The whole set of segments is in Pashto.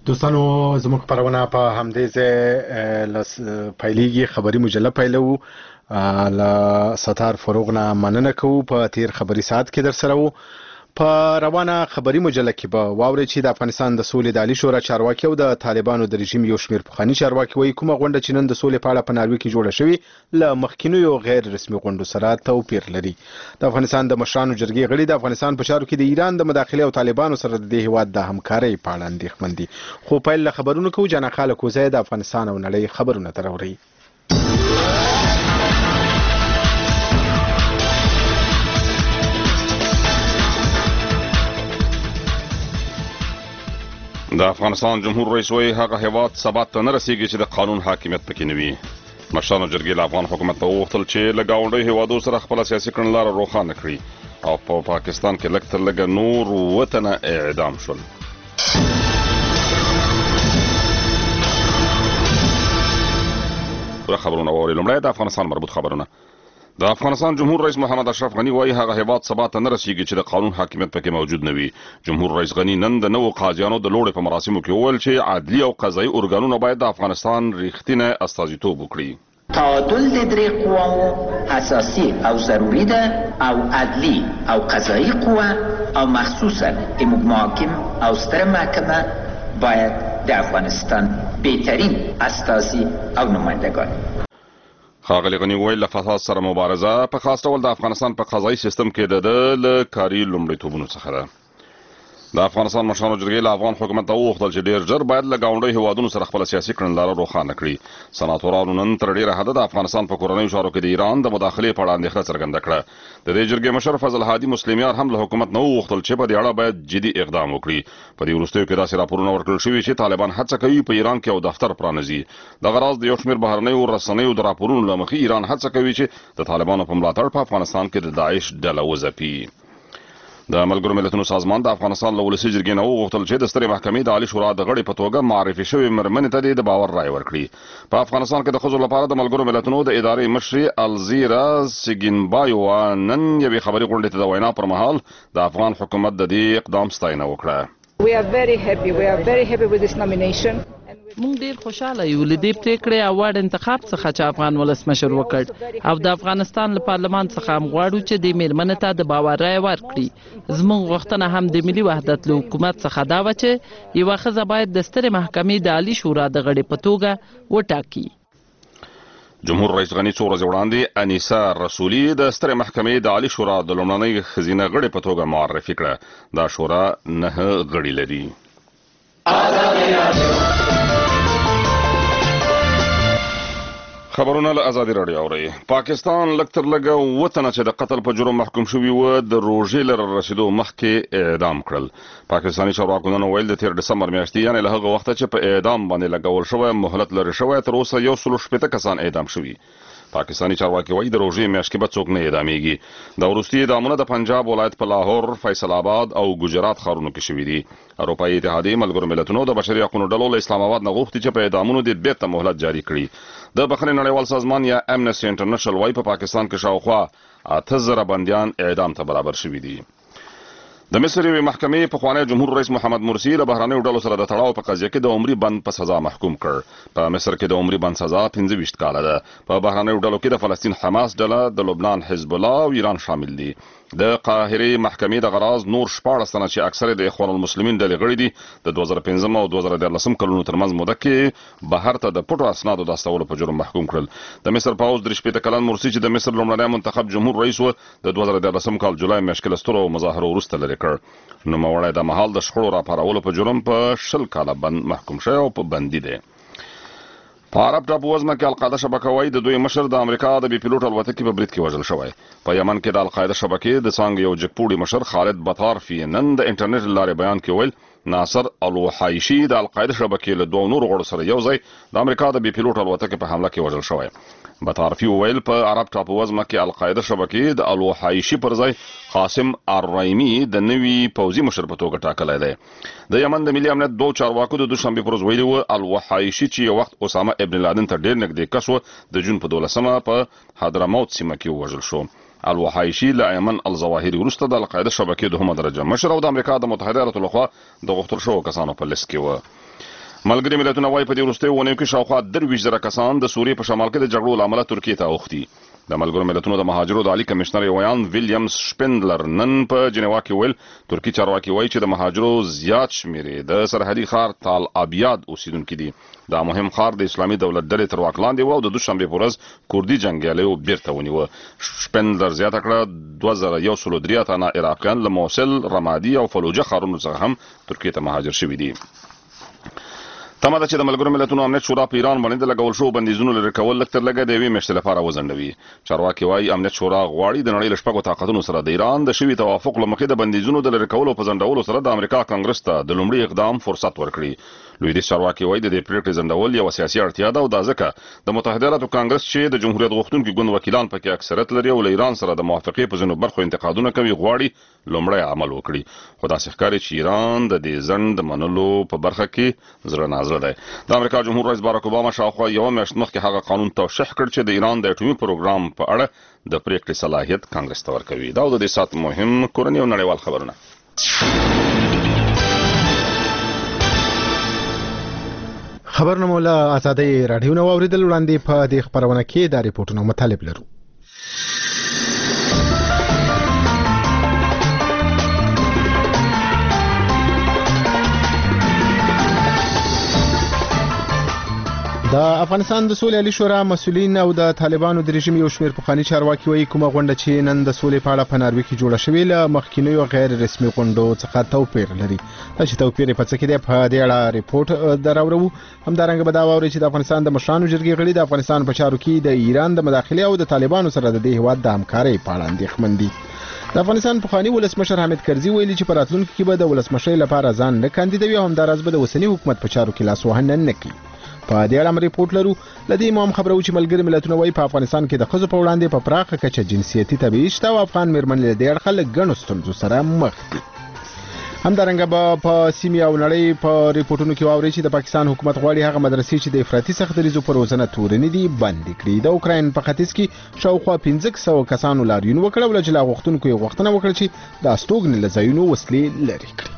دوستانو زموږ خبرونه په همدې ځای پیلېږي. خبري مجله پیلوو. له ستار فروغ نه مننه کوو. په تیر خبري ساعت کې در سره وو. په روانه خبري مجله کې به واورئ چې د افغانستان د سولې د عالي شورا چارواکي او د طالبانو د رژیم یو شمېر پخواني چارواکي وایي کومه غونډه چې نن د سولې په اړه په ناروې کې جوړه شوې له مخکینیو غیر رسمي غونډو سره توپیر لري. د افغانستان د مشرانو جرګې غړي د افغانستان په چارو کې د ایران د مداخلې او طالبانو سره د دې هیواد د همکارۍ په اړه اندېښمن دي. خو پیل له خبرونو کوو. جانا خاله کوزی د افغانستان او نړۍ خبرونه تراوري. د افغانستان جمهور رئیس وایي هغه هیواد ثبات ته نه رسیږي چې د قانون حاکمیت پکې نه وي. مشرانو جرګې له افغان حکومت ته وغوښتل چې له ګاونډیو هیوادو سره خپله سیاسي کړنلاره روښانه کړي او په پاکستان کې لږ تر لږه نور اووه تنه اعدام شول. خبرونه واورئ. لومړی د افغانستان مربوط خبرونه. د افغانستان جمهور رئیس محمد اشرف غني وایي هغه هیواد ثبات ته نه رسیږي چې د قانون حاکمیت پکې موجود نه وي. جمهور رئیس غني نن د نوو قاضیانو د لوړې په مراسمو کې وویل چې عدلي او قضایي ارګانونه باید د افغانستان ریښتینی استازیتوب وکړي. تعادل د درې قواو اساسي او ضروري ده او عدلي او قضایي قوه او مخصوصا محاکم او ستره محکمه باید د افغانستان بهترین استازي او نمایندگان. ښاغلي غني وویل له فساد سره مبارزه په خاص ډول د افغانستان په قضایي سیستم کې د له کاري لومړیتوبونو څخه ده. د افغانستان مشرانو جرګې له افغان حکومت ته وغوښتل چې ډېر ژر باید له ګاونډیو هیوادونو سره خپله سیاسي کړنلاره روښانه کړي. سناتورانو نن تر ډېره حده د افغانستان په کورنیو چارو کې د ایران د مداخلې په اړه اندېښنه څرګنده کړه. د دې جرګې مشر فضل هادي مسلمیار هم له حکومت نه وغوښتل چې په دې اړه باید جدي اقدام وکړي. په دې وروستیو کې داسې راپورونه ورکړل شوي چې طالبان هڅه کوي په ایران کې یو دفتر پرانیزي. دغه راز د یو شمېر بهرنیو رسنیو د راپورونو له مخې ایران هڅه کوي چې د طالبانو په ملاتړ په افغانستان کې د داعش ډله وځپي. د ملګرو ملتونو سازمان د افغانستان له ولسي جرګې نه وغوښتل چې د سترې محکمې د عالي شورا د غړي په توګه معرفي شوې مېرمنې ته د باور رایه ورکړي. په افغانستان کې د ښځو لپاره د ملګرو ملتونو د ادارې مشرې الزیرا سیګینبایووا نن یوې خبري غونډې ته د وینا پر مهال د افغان حکومت د دې اقدام ستاینه وکړه. مونږ ډیر خوشاله یو له دې پریکړې او وړ انتخاب څخه چې افغان ولسمشر وکړ او د افغانستان له پارلمان څخه هم غواړو چې د میرمنې ته د باور رایه ورکړي. زموږ غوښتنه هم د ملي وحدت له حکومت څخه دا وه چې یوه ښځه باید د سترې محکمې د عالي شورا د غړي په توګه وټاکي. جمهور رئیس غني څو ورځې وړاندې انیسا رسولي د سترې محکمې د عالي شورا د لومړنۍ ښځینه غړي په توګه معرفي کړه. دا شورا 9 غړي لري. خبرونه له ازادي راډیو اورئ. پاکستان لږ تر لږه 7 تنه چې د قتل په جرم محکوم شوي وو د روژې له رسېدو مخکې اعدام کړل. پاکستاني چارواکو نن وویل د تیر ډسمبر میاشتې یعنې له هغه وخته چې په اعدام باندې لګول شوی مهلت لرې شوی تر اوسه 160 کسان اعدام شوي. پاکستاني چارواکي وایي د روژې میاشت کې به څوک نه اعدامیږي. د وروستي اعدامونه د پنجاب ولایت په لاهور، فیصل آباد او ګجرات ښارونو کې شوي دي. اروپایي اتحادیې ملګرو ملتونو د بشري حقونو ډلو له اسلام آباد نه غوښتي چې په اعدامونو د بیرته مهلت جاري کړي. د بخښنې نړیوال سازمان یا امنسټي انټرنیشنل وایي په پاکستان کې شاوخوا 8000 بندیان اعدام ته برابر شوي دي. د مصر یوې محکمې پخوانی جمهور رئیس محمد مرسي د بهرنیو ډلو سره د تړاو په قضیه کې د عمري بند په سزا محکوم کړ. په مصر کې د عمري بند سزا 25 کاله ده. په بهرنیو ډلو کې د فلسطین حماس ډله، د لبنان حزب الله او ایران شامل دي. د قاهرې محکمې د غراز نور 14 تنه چې اکثره د اخوان المسلمین ډلې غړي دي د 2015 او 2014 کلونو ترمنځ موده کې بهر ته د پټو اسنادو د استولو په جرم محکوم کړل. د مصر پوځ 63 کلن مرسي چې د مصر لومړنی منتخب جمهور رئیس و د 2014 کال جولای میاشت کې له سترو مظاهرو وروسته لرې کړ. نوموړی د مهال د شخړو راپارولو په جرم په 20 کاله بند محکوم شوی او په بندي دی. په عرب ټاپو وزمه کې القاعده شبکه وایي د دوی مشر د امریکا د بي پیلوټ الوتکې په برید کې وژل شوی. په یمن کې د القاعده شبکې د څانګې یو جګپوړي مشر خالد بطارفي نن د انټرنیټ له لارې بیان کې ویل ناصر الوحایشي د القاعده شبکې له 2 نورو غړو سره یو ځای د امریکا د بي پیلوټ الوتکې په حمله کې وژل شوی. بطارفي وویل په عرب ټاپو وزمه کې القاعده شبکې د الوحایشي پر ځای قاسم الرایمي د نوي پوځي مشر په توګه ټاکلی دی. د یمن د ملي امنیت 2 چارواکو د دوشنبې پر ورځ ویلي وو الوحایشي چې یو وخت اسامه ابن لادن ته ډېر نږدې کس و د جون په 12مه په حضرموت سیمه کې ووژل شو. الوحایشي له ایمن الظواهري وروسته د القاعده شبکې دوهمه درجه مشر او د امریکا د متحده ایالاتو لخوا د غوښتل شوو کسانو په لیست کې و. ملګري ملتونه وايي په دې وروستیو اونیو کې شاوخوا 23,000 کسان د سوریې په شمال کې د جګړو له امله ترکیې ته اوښتي. د ملګرو ملتونو د مهاجرو د عالی کمشنر یوان ویلیامز شپندلر نن په جنیوا کې ویل ترکی چارواکي وایي چې د مهاجرو زیات شمېرې د سرحدي ښار تال ابیاد اوسیدونکي دي. دا مهم ښار د اسلامي دولت ډلې تر واک لاندې و او د دوشنبې په ورځ کوردي جنګیالیو بیرته ونیوه. شپندلر زیاته کړه 2103 تنه عراقیان له موصل، رمادي او فلوجه ښارونو څخه هم ترکیې ته مهاجر شوي دي. تمه ده چې د ملګرو ملتونو امنیت شورا په ایران باندې د لګول شوو بندیزونو لرې کول لږ تر لږه د یوې میاشتې لپاره وځنډوي. چارواکي وایي امنیت شورا غواړي د نړۍ له شپږو طاقتونو سره د ایران د شوي توافق له مخې د بندیزونو د لرې کولو په ځنډولو سره د امریکا کانګرس ته د لومړي اقدام فرصت ورکړي. لویدیځ چارواکي وایي د دې پریکړې ځنډول یوه سیاسي اړتیا ده او دا ځکه د متحده ایالاتو کانګرس چې د جمهوریت غوښتونکي ګوند وکیلان پکې اکثریت لري او له ایران سره د موافقې په ځینو برخو انتقادونه کوي غواړي لومړی عمل وکړي. خو داسې ښکاري چې ایران د دې ځنډ منلو په برخه کې زړه نازړه دی. د امریکا جمهور رئیس باراک اوباما شاوخوا یوه میاشت مخکې هغه قانون توشیح کړ چې د ایران د اټومي پروګرام په اړه د پریکړې صلاحیت کانګرس ته ورکوي. دا د دې ساعت مهم کورني او نړیوال خبرونه. خبرونه له آزادۍ راډیو نو اوریدل وړاندې په دې خبرونه کې د ریپورتونو مطالب لرو. د افغانستان د سولې عالی شورا مسؤلین او د طالبانو د رژیم یو شمېر پخواني چارواکي وایي کومه غونډه چې نن د سولې په اړه په ناروې کې جوړه شوې له مخکینیو غیر رسمي غونډو څخه توپیر لري. دا چې توپیر په څه کې دی په دې اړه ریپورت دراوړو. همدارنګه به دا واوري چې د افغانستان د مشرانو جرګې غړي د افغانستان په چارو کې د ایران د مداخلې او د طالبانو سره د دې هیواد د همکارۍ په اړه اندېښمن دي. د افغانستان پخوانی ولسمشر حامد کرزي ویلي چې په راتلونکي کې به د ولسمشرۍ لپاره ځان نه کاندیدوي او همداراز به د اوسني حکومت په چارو کې لاسوهنه نه کوي. په دې اړه ریپورت لرو. لدې امام خبرو چې ملګري ملتونه وایي په افغانستان کې د ښځو په وړاندې په پراخه کچه جنسیتي تبعیض شته او افغان میرمنې له دې اړخه له ګڼو ستونزو سره مخ دي. همدارنګه به په سیمې او نړۍ په ریپورتونو کې واوري چې د پاکستان حکومت غواړي هغه مدرسې چې د افراطي سختدریزو پر روزنه تورنې دي بند کړي. د اوکراین په ختیځ کې شاوخوا 1500 کسانو لاریون وکړ او چې لا غوښتونکو یې غوښتنه وکړه چې د استوګنې له ځایونو وسلې لرې کړي.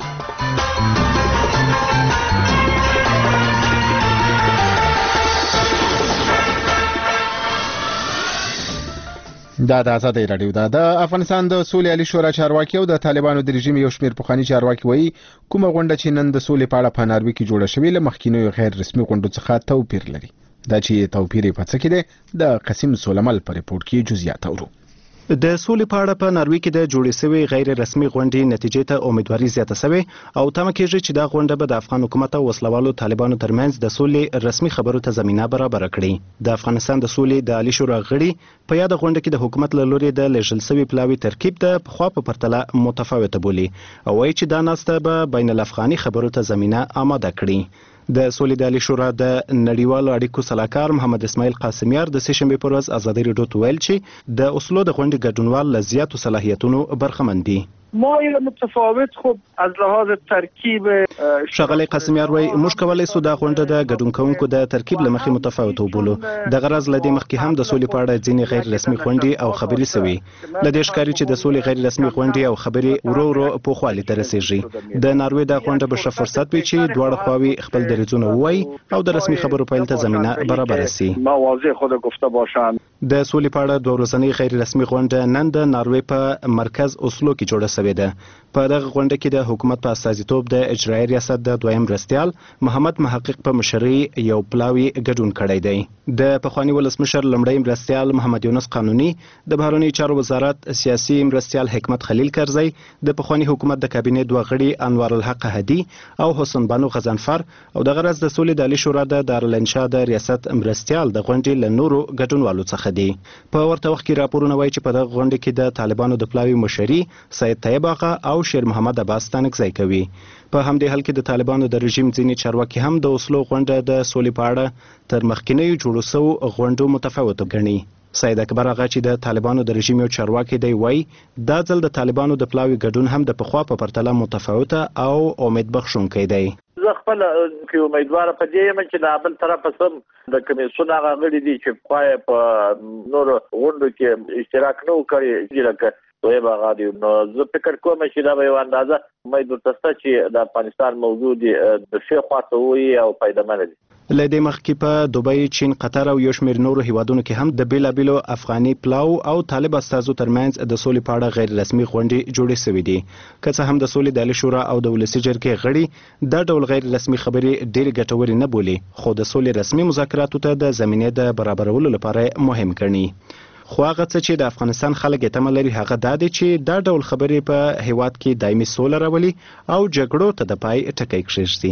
دا د آزادۍ راډیو ده. د افغانستان د سولې عالی شورا چارواکي او د طالبانو د رژیم یو شمېر پخواني چارواکي وایي کومه غونډه چې نن د سولې په اړه په ناروې کې جوړه شوې له مخکینیو غیر رسمي غونډو څخه توپیر لري. دا چې توپیر په څه کې دی د قسیم سولمل په ریپورت کې جزئیات اورو. د سولې په اړه په ناروې کې د جوړې شوی غیر رسمي غونډې نتیجې ته امیدواري زیاته شوې او تمه کېږي چې دا غونډه به د افغان حکومت او وسلوالو طالبانو ترمنځ د سولې رسمي خبرو ته زمينه برابر کړي. د افغانستان د سولې د عالی شورا غړي په یاد غونډه کې د حکومت له لوري د لېږل شوی پلاوي ترکیب د پخوا په پرتله متفاوته بولی او وایي چې دا ناسته به بین الافغاني خبرو ته زمينه آماده کړي. د سولې د عالی شورا د نړیوالو اړیکو صلاحکار محمد اسماعیل قاسمیار د سهشنبه پر ورځ آزادۍ راډیو ته ویل چې د اوسلو د غونډې ګډونوال له زیاتو صلاحیتونو برخمن دي. ما متفاوت خب از لحاظ ترکیب شغله قاسمیار وای موږ کولای سو د غونډه د ګډون کوونکو د ترکیب لمخې متفاوت وبولو. د غرض لدی مخکې هم د سولې په اړه ځینې غیر رسمي غونډې او خبري سوي. لدی ښکاری چې د سولې غیر رسمي غونډې او خبري ورو ورو په خواله تر رسیږي. د ناروې د غونډه به فرصت وي چې دواړه خواوي خپل دریځونه وای او د رسمي خبرو پیل ته زمينه برابر شي. ما واضح خود گفته باشم. د سولې په اړه دوه ورځنی غیر رسمي غونډه نن د ناروې په مرکز اوسلو کې جوړه شوې ده. په دغه غونډه کې د حکومت په استازیتوب د اجرایي ریاست د دویم مرستیال محمد محقق په مشرۍ یو پلاوی ګډون کړی دی. د پخوانی ولسمشر لمړی مرستیال محمد یونس قانوني، د بهرنی چارو وزارت سیاسي مرستیال حکمت خلیل کرزی، د پخوانی حکومت د کابینې دوه غړي انوار الحق هدی او حسن بانو غزنفر او د غرض د سولې د عالی شورا د دارالانشا د ریاست مرستیال د غونډې له نورو ګډونوالو څخه دی. په ورته وخت کې راپورونه وایي چې په دغه غونډه کې د طالبانو د پلاوی مشري سید طیب آقا او شیر محمد عباس تنګزی کوي. په همدې حال کې د طالبانو د رژیم ځینې چارواکي هم د اوسلو غونډه د سولې په اړه تر مخکینیو جوړو شوو غونډو متفاوته ګڼي. سید اکبر آغا چې د طالبانو د رژیم یو چارواکي دی وایي دا ځل د طالبانو د پلاوی ګډون هم د پخوا په پرتله متفاوته او امید بخښونکی دی. زه خپل کې امیدوار په دې یم چې د بل طرف سم د کمیسیون هغه غړي دي چې په نور غونډو کې اشتراک نه وکړي لکه دویم هغه دی. نو زه فکر کوم چې دا به یو اندازه مې درته چې د افغانستان موضوع دی د ښه خواته وي او فایدهمنه دي. لدې مخکې په دوبۍ، چین، قطر او یو شمېر نورو هیوادونو کې هم د بیلابیلو افغاني پلاو او طالب استازو ترمنځ د سولې په اړه غیر رسمي غونډې جوړې شوې دي. که څه هم د سولې د عالي شورا او د ولسي جرګې غړي دا ډول غیر رسمي خبرې ډېرې ګټورې نه بولي، خو د سولې رسمي مذاکراتو ته د زمینې د برابرولو لپاره مهم ګڼي. خو هغه څه چې د افغانستان خلک یې تمه لري هغه دا دی چې دا ډول خبرې په هیواد کې دایمي سوله راولي او جګړو ته د پای ټکی کېږدي.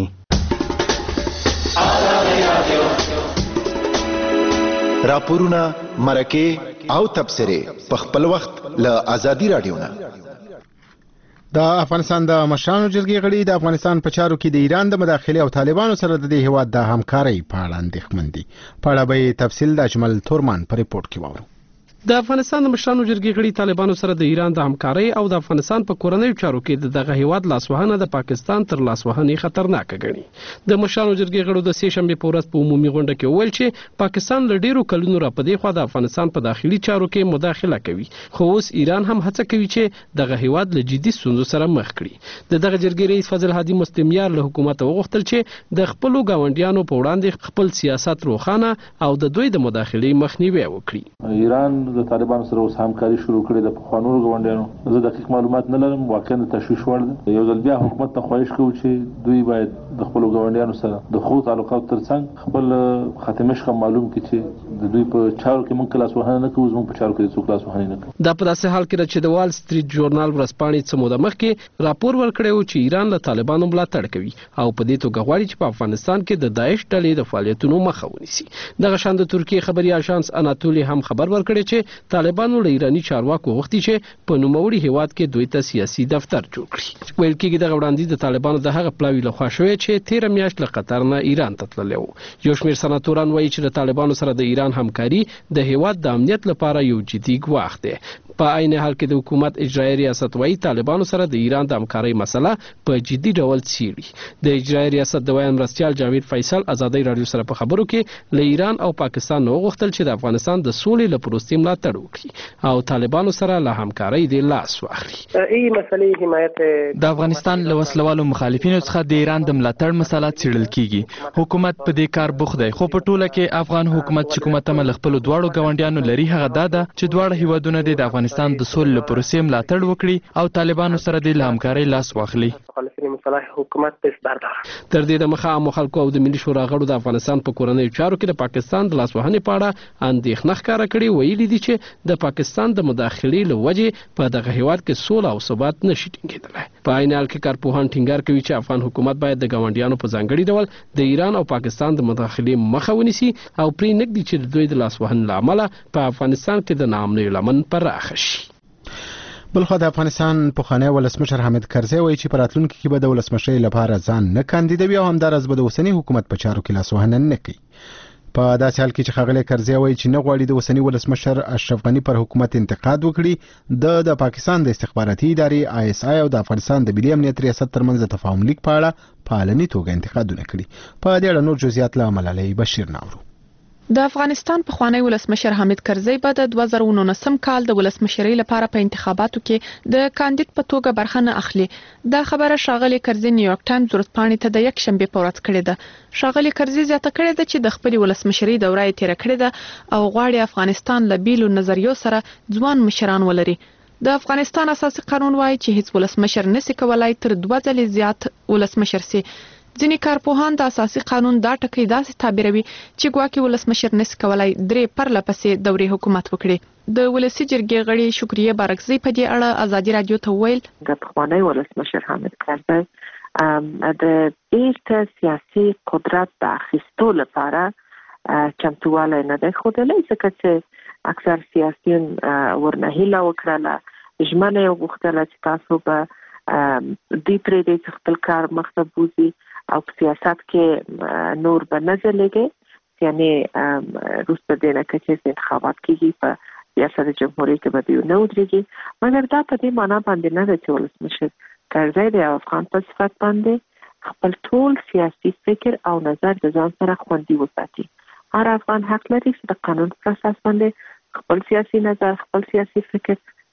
راپورونه، مرکې او تبصرې په خپل وخت له ازادي رادیو نه. د افغانستان د مشرانو جرګې غړي د افغانستان په چارو کې د ایران د مداخلې او طالبانو سره د دې هیواد د همکارۍ په اړه اندېښمن دي. په اړه به تفصیل د اجمل تورمان په ریپورت کې واورو. د افغانستان د مشرانو جرګې غړي طالبانو سره د ایران د همکارۍ او د افغانستان په کورنیو چارو کې دغه هیواد لاسوهنه د پاکستان تر لاسوهنې خطرناک ګڼي. د مشرانو جرګې غړو د سې شنبې په ورځ په عمومي غونډه کې وویل چې پاکستان له ډیرو کلونو را پدې خوا د افغانستان په داخلي چارو کې مداخله کوي، خو اوس ایران هم هڅه کوي چې دغه هیواد له جدي ستونزو سره مخ کړي. دغه جرګې رئیس فضل هادي مستمر له حکومت وغوښتل چې د خپل غونډیانو په وړاندې خپل سیاست روښانه او د دوی د مداخلې مخنیوي وکړي. ایران د طالبانو سره همکاري شروع کړې د پخوانو غونډیانو زه دقیق معلومات نه لرم، واقعا د تشویش وړ ده. یو ځل بیا حکومت ته خواهش کوو چې دوی باید د خپل غونډیانو سره د خو تعلقات ترڅنګ خپل ختمش کوم معلوم کړي چې د دوی په چارو کې موږ کلاس وهنه نه کوو، موږ په چارو کې څوک کلاس وهنه نه کوي. دا په داسې حال کې چې د وال سټریټ ژورنال ورځپاڼې څه موده مخکې راپور ورکړی و چې ایران له طالبانو ملاتړ کوي او په دې توګه غواړي چې په افغانستان کې د داعش ډلې د فعالیتونو مخه ونیسي. دغه شان د ترکیې خبري اژانس اناتولي هم خبر ورکړی چې طالبانو له ایرانی چارواکو غوښتي چې په نوموړي هیواد کې دوی ته سیاسي دفتر جوړ کړي. ویل کېږي دغه وړاندیز د طالبانو د هغه پلاوي لخوا شوی چې 13 میاشت له قطر نه ایران ته تللی و. یو شمېر سناتوران وایي چې د طالبانو سره د ایران همکاري د هیواد د امنیت لپاره یو جدي ګواښ دی. په عین حال کې د حکومت اجرایي ریاست وایي طالبانو سره د ایران د همکارۍ مسله په جدي ډول څیړي. د اجرایي ریاست د وایي مرستیال جاوید فیصل ازادي رادیو سره په خبرو کې له ایران او پاکستان نو غوښتل چې د افغانستان د سولې له پروسې ملاتړ وکړي او طالبانو سره له همکارۍ د لاس واخلي. د افغانستان له وسلوالو مخالفینو څخه د ایران د ملاتړ مسله څیړل کیږي. حکومت په دې کار بوخت دی، خو په ټوله کې افغان حکومت چې کومه تمه له خپلو دواړو ګاونډیانو لري هغه دا ده چې دواړه هیوادونه د افغانستان د سولې له پروسې ملاتړ وکړي او طالبانو سره د همکارۍ لاس واخلي. تر دې د مخه عامو خلکو او د ملي شورا غړو د افغانستان په کورنیو چارو کې د پاکستان د لاسوهنې په اړه اندېښنه ښکاره کړې. ویلي دي چې د پاکستان د مداخلې له وجې په دغه هیواد کې سوله او ثبات نشي ټینګېدلی. په عین حال کې کارپوهان ټینګار کوي چې افغان حکومت باید د ګاونډیانو په ځانګړي ډول د ایران او پاکستان د مداخلې مخه ونیسي او پرې نږدې چې د دوی د لاسوهنې له امله په افغانستان کې د ناامنیو لمن پراخه شي. بلخو د افغانستان پخوانی ولسمشر حامد کرزي وایي چې په راتلونکي کې به د ولسمشرۍ لپاره ځان نه کاندیدوي او همداراز به د اوسني حکومت په چارو کې لاسوهنه نه کوي. په داسې حال کې چې ښاغلی کرزي وایي چې نه غواړي د اوسني ولسمشر اشرف غني پر حکومت انتقاد وکړي، د پاکستان د استخباراتي ادارې ISI او د افغانستان د ملي امنیت ریاست ترمنځ د تفاهم لیک په اړه په علني توګه انتقادونه کړي. په دې اړه نور جزئیات له ملالۍ بشیر ناورو. د افغانستان پخوانی ولسمشر حامد کرزي به د 2019 کال د ولسمشرۍ لپاره په انتخاباتو کې د کاندید په توګه برخه نه اخلي. دا خبره ښاغلی کرزي نیویارک ټایمز ورځپاڼې ته د یک شنبې په ورځ کړې ده. ښاغلی کرزي زیاته کړې ده چې د خپل ولسمشرۍ دوره یې تیره کړې ده او غواړي افغانستان له بیلو نظریو سره ځوان مشران ولري. د افغانستان اساسي قانون وایي چې هیڅ ولسمشر نشي کولای تر 2 ځلې زیات ولسمشر سي. ځینې کارپوهان د اساسي قانون دا ټکی داسې تعبیروي چې ګواکې ولسمشر نشي کولای 3 پرله پسې دورې حکومت وکړي. د ولسي جرګې غړي شکریه بارکزي په دې اړه ازادي رادیو ته ویل د پخوانی ولسمشر حامد کرزي د بیرته سیاسي قدرت د اخیستو لپاره چمتوالی نه دی ښودلی، ځکه چې اکثر سیاسیون ورنه هیله وکړله، ژمنه یې وغوښتله چې تاسو به دوی پرېږدئ چې خپل کار مخته بوځي او په سیاست کې نور به نه ځلیږي، یعنې وروسته دې نه که چې انتخابات کېږي په ریاست جمهوریت کې به دوی نه ودرېږي. مګر دا په دې معنا باندې نه ده چې ولسمشر کرزي د افغان په صفت باندې خپل ټول سیاسي فکر او نظر د ځان سره خوندي وساتي. هر افغان حق لري چې د قانون پر اساس باندې خپل سیاسي نظر، خپل سیاسي فکر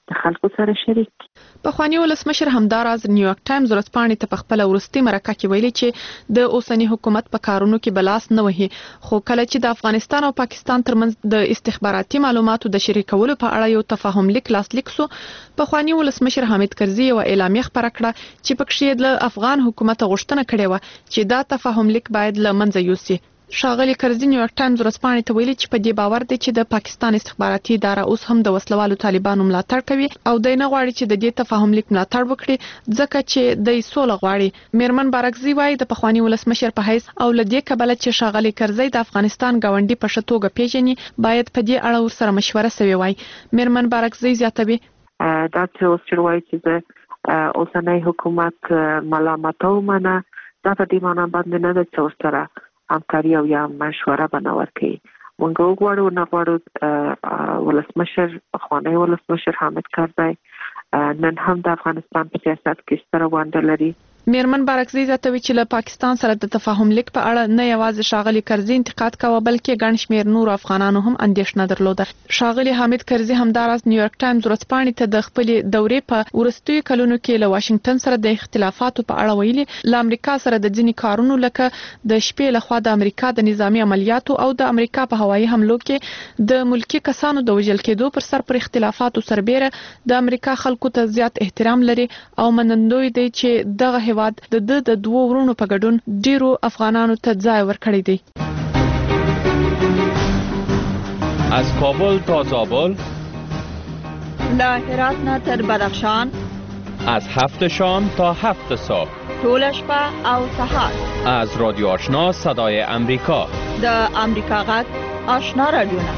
د خلکو سره شریک. پخوانی ولسمشر همداراز نیویارک ټایمز ورځپاڼې ته په خپل وروستي مرکه کې ویلي چې د اوسنی حکومت په کارونو کې بلاس نه وهي، خو کله چې د افغانستان او پاکستان ترمنځ د استخباراتي معلوماتو د شریکولو په اړه یو تفاهم لیک لاسلیک سو، پخوانی ولسمشر حامد کرزي یو اعلامیه خپره کړه چې پکې د افغان حکومت غوښتنه کړې و چې دا تفاهم لیک باید له منځه یوسي. ښاغلي کرزي نیویارک ټایمز ورځپاڼې ته ویلي چې په دې باور دی چې د پاکستان استخباراتي اداره اوس هم د وسلوالو طالبانو ملاتړ کوي او دوی نه غواړي چې د دې تفاهم لیک ملاتړ وکړي ځکه چې دوی سوله غواړي. میرمن بارکزي وايي د پخوانی ولسمشر په حیث او له دې کبله چې ښاغلي کرزي د افغانستان ګاونډي په ښه توګه پیژني باید په دې اړه ورسره مشوره سوي وای. میرمن بارکزي زیاتوي دا چې اوس چې وایي چې د اوسنی حکومت ملامتونه دا په دې معنی باندې نه ده چې ورسره همکاري او یا مشوره بنور کوي. مونږ وګورو نه غواړو ولسمشر پخوانی ولسمشر حامد کرزي نن هم د افغانستان په سیاست کې ستره ونډه لري. میرمن بارکزي زیاتوي چې له پاکستان سره د تفاهم لیک په اړه نه یوازې ښاغلي کرزي انتقاد کاوه بلکې ګڼ شمېر نور افغانانو هم اندېښنه درلوده. ښاغلي حامد کرزي همداراز نیویارک ټایمز ورځپاڼې ته د خپلې دورې په وروستیو کلونو کې له واشنگټن سره د اختلافاتو په اړه ویلي، له امریکا سره د ځینې کارونو لکه د شپې لخوا د امریکا د نظامی عملیاتو او د امریکا په هوایي حملو کې د ملکی کسانو د وژل کېدو پر سر پر اختلافاتو سربېره د امریکا خلکو ته زیات احترام لري او منندوی دی چې دغه هیواد د دوه ورونو په ګډون ډیرو افغانانو ته ځای ورکړی دی. از کابل تا زابل، له هرات نه تر بدخشان، از 7 شام تا 7 صبح، ټول شپه او سهار، از رادیو آشنا صدای امریکا، د امریکا غږ آشنا رادیو.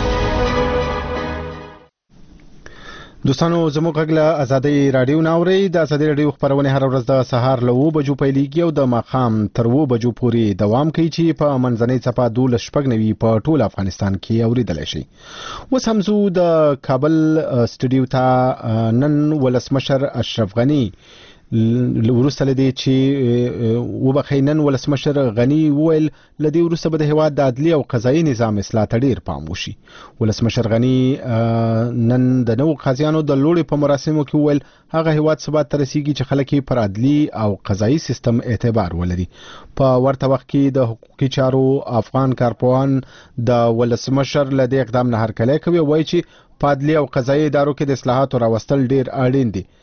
دوستانو زموږ غږ له ازادي رادیو ناوړي د ازادي رادیو خبرونه هر ورځ د سهار له 9 بجو پیلېږي او د ماښام تر 9 بجو پورې دوام کوي چې په منځنۍ څپه 12:09 په ټول افغانستان کې اوریدل شي. اوس هم زو د کابل سټوډیو ته نن ولسمشر اشرف غنی ورسته لدی چې وبخینن ولسمشر غنی ویل لدی ورسته به د هواد د عدلی او قضایي نظام اصلاح ته ډیر پام وشي. ولسمشر غنی نن د نو قاضیانو د لوړې په مراسمو کې ویل هغه هواد ثبات تر رسیدي چې خلک پر عدلی او قضایي سیستم اعتبار ولري. په ورته وخت کې د حقوقي چارو افغان کارپوهان د ولسمشر لدی اقدام نه هرکلی کوي، وایي چې په عدلی او قضایي ادارو کې د اصلاحاتو راوستل ډیر اړین دي.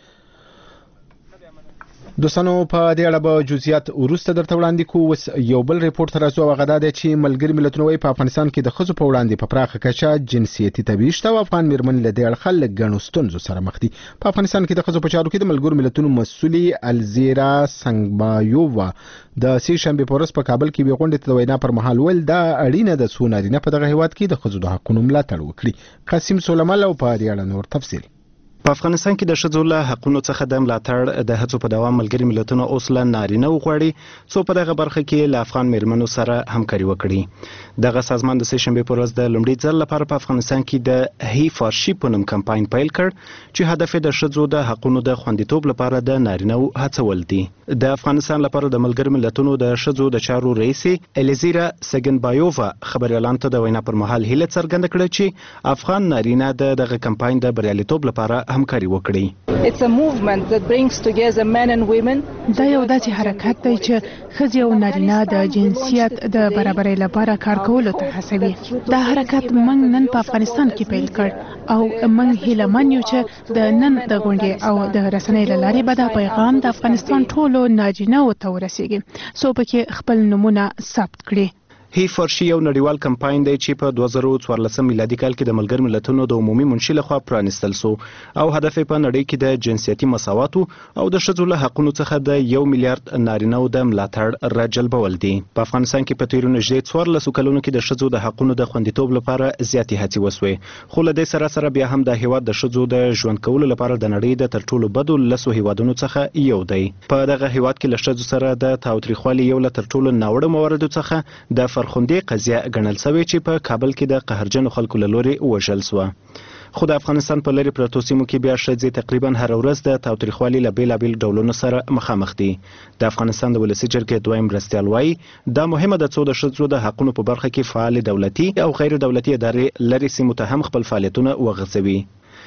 دوستانو په دې اړه به جزئیات وروسته درته وړاندې کوو. اوس یو بل ریپورت راځو، هغه دا دی چې ملګري ملتونه وايي په افغانستان کې د ښځو په وړاندې په پراخه کچه جنسیتي تبعیض شته او افغان میرمنې له دې اړخه له ګڼو ستونزو سره مخ دي. په افغانستان کې د ښځو په چارو کې د ملګرو ملتونو مسؤلې الزیرا سنگبایووا د سې شنبې په ورځ په کابل کې یوه غونډې ته د وینا پر مهال ویل دا اړینه ده څو نارینه په دغه هیواد کې د ښځو د حقونو ملاتړ وکړي. قاسم سلیمان او په دې اړه نور تفصیل. په افغانستان کې د ښځو له حقونو څخه د ملاتړ د هڅو په دوام ملګري ملتونو اوس له نارینه وغواړي څو په دغه برخه کې له افغان میرمنو سره همکاري وکړي. دغه سازمان د سې شنبې په ورځ د لومړي ځل لپاره په افغانستان کې د هی فارشي په نوم کمپاین پیل کړ چې هدف یې د ښځو د حقونو د خوندیتوب لپاره د نارینه هڅول دي. د افغانستان لپاره د ملګري ملتونو د ښځو د چارو رئیس الزیرا سنگبایووا خبري اعلان ته د وینا پر مهال هیله څرګنده کړه چې افغان نارینه دغه کمپاین د بریالیتوب لپاره همکاري وکړي. It's a movement that brings together men and women. دا یو داسې حرکت دی چې ښځې او نارینه د جنسیت د برابرۍ لپاره کار کولو ته هڅوي. دا حرکت موږ نن په افغانستان کې پیل کړ او موږ هیله من یو چې د نن د غونډې او د رسنۍ له لارې به دا پیغام د افغانستان ټولو نارینه ته ورسیږي څو پکې خپل نمونه ثبت کړي. هی فارشي یو نړیوال کمپاین دی چې په 2014 میلادي کال کې د ملګرو ملتونو د عمومي منشي لخوا پرانیستل شو او هدف یې په نړۍ کې د جنسیتي مساواتو او د ښځو له حقونو څخه د 1 میلیارډ نارینه‌و د ملاتړ راجلبول دي. په افغانستان کې په تیرو نږدې 14 کلونو کې د ښځو د حقونو د خوندیتوب لپاره زیاتې هڅې وسوې، خو له دې سره بیا هم د هیواد د ښځو د ژوند کولو لپاره د نړۍ د تر ټولو بدو 10 هیوادونو څخه یو دی. په دغه هیواد کې له ښځو سره د تاوتریخوالي یو له تر ټولو ناوړه مواردو څخه د فرخندې قضیه ګڼل شوې چې په کابل کې د قهرجنو خلکو له لورې وژل شوه. خو د افغانستان په لرې پرتو سیمو کې بیا ښځې تقریبا هر ورځ د تاوتریخوالي له بېلابېل ډولونو سره مخامخ دي. د افغانستان د ولسي جرګې دویم مرستیال وایي دا مهمه ده څو د ښځو د حقونو په برخه کې فعال دولتي او غیر دولتي ادارې لرې سیمو ته هم خپل فعالیتونه وغځوي.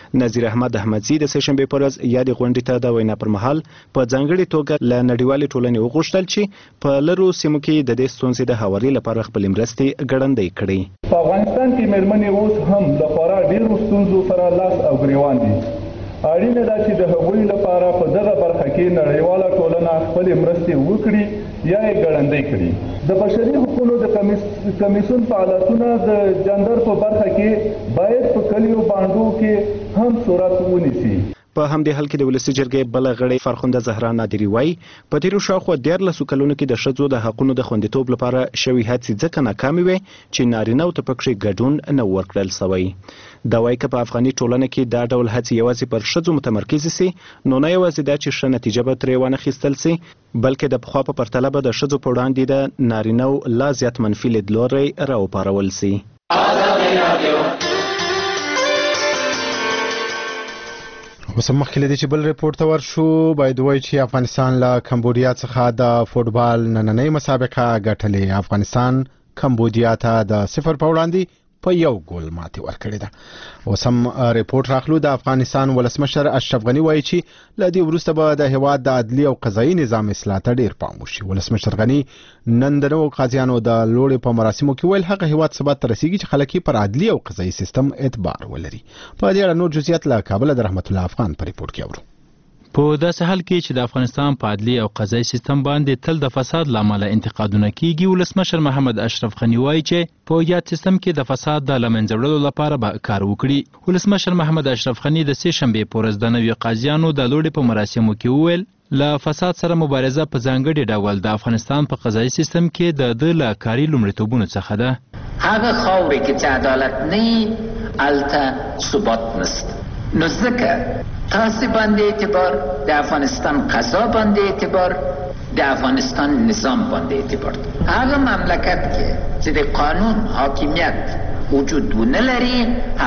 نذیر احمد احمدزي د سهشنبه پر ورځ یادې غونډې ته د وینا پر مهال په ځانګړي توګه له نړیوالې ټولنې وغوښتل چې په لرو سیمو کې د دې ستونزې د هواري لپاره خپل مرستې ګړندۍ کړي. په افغانستان کې مېرمنې اوس هم د خورا ډېرو ستونزو سره لاس او ګریوان دي. اړینه ده چې د هغوی لپاره په دغه برخه کې نړیواله ټولنه خپلې مرستې وکړي یا یې ګړندۍ کړي. د بشري حقوقو د کمیسیون فعالیتونه د جندر په برخه کې باید په کلیو باندو کې هم صورت ونیسي. په همدې حال کې د ولسي جرګې بل غړی فرخنده زهرا نادری وایي په تیرو شاوخوا 14 کلونو کې د ښځو د حقونو د خوندیتوب لپاره شوي هڅې ځکه ناکامې وې چې نارینه‌و ته پکې ګډون نه ورکړل سوی. دا وایي که په افغاني ټولنه کې دا ډول هڅې یوازې پر ښځو متمرکز سي نو نه یوازې دا چې ښه نتیجه به ترې وانخیستل سي بلکې د پخوا په پرتله به د ښځو په وړاندې د نارینه‌و لا زیات منفي لیدلوری راوپارول سي. اوس مخکې لدی چې بل ریپورت ته ورشو باید وایي چې افغانستان له کمبودیا څخه د فوټبال نننۍ مسابقه ګټلې. افغانستان کمبودیا ته د 0 په وړاندې په 1 ګول ماتې ورکړې ده. اوس هم ریپورت راخلو د افغانستان ولسمشر اشرف غنی وایي چې له دې وروسته به د هیواد د عدلي او قضایي نظام اصلاح ته ډیر پام وشي. ولسمشر غنی نن د نوو قاضیانو د لوړې په مراسمو کې ویل هغه هیواد ثبات ته رسیږي چې خلک پر عدلي او قضایي سیستم اعتبار ولري. په دې اړه نور جزئیات له کابل د رحمت الله افغان په ریپورت کې اورو. په داسې حال کې چې د افغانستان په عدلي او قضایي سیستم باندې تل د فساد لامل انتقادونه کیږي، ولسمشر محمد اشرف غنی وایي چې په یاد سیستم کې د فساد د لمنځه وړلو لپاره به کار وکړي. ولسمشر محمد اشرف غنی د سه شنبه په ورځ د نوي قاضیانو د لوړې په مراسمو کې وویل له فساد سره مبارزه په ځانګړي ډول د افغانستان په قضایي سیستم کې د لا کاری لومړیتوبونو څخه ده. هغه خاورې کې چې عدالت نه الته ثبات نشته نو ځکه تاسو باندې اعتبار د افغانستان قضا باندې اعتبار د افغانستان نظام باندې اعتبار. هغه مملکت کې چې د قانون حاکمیت وجود ونه لري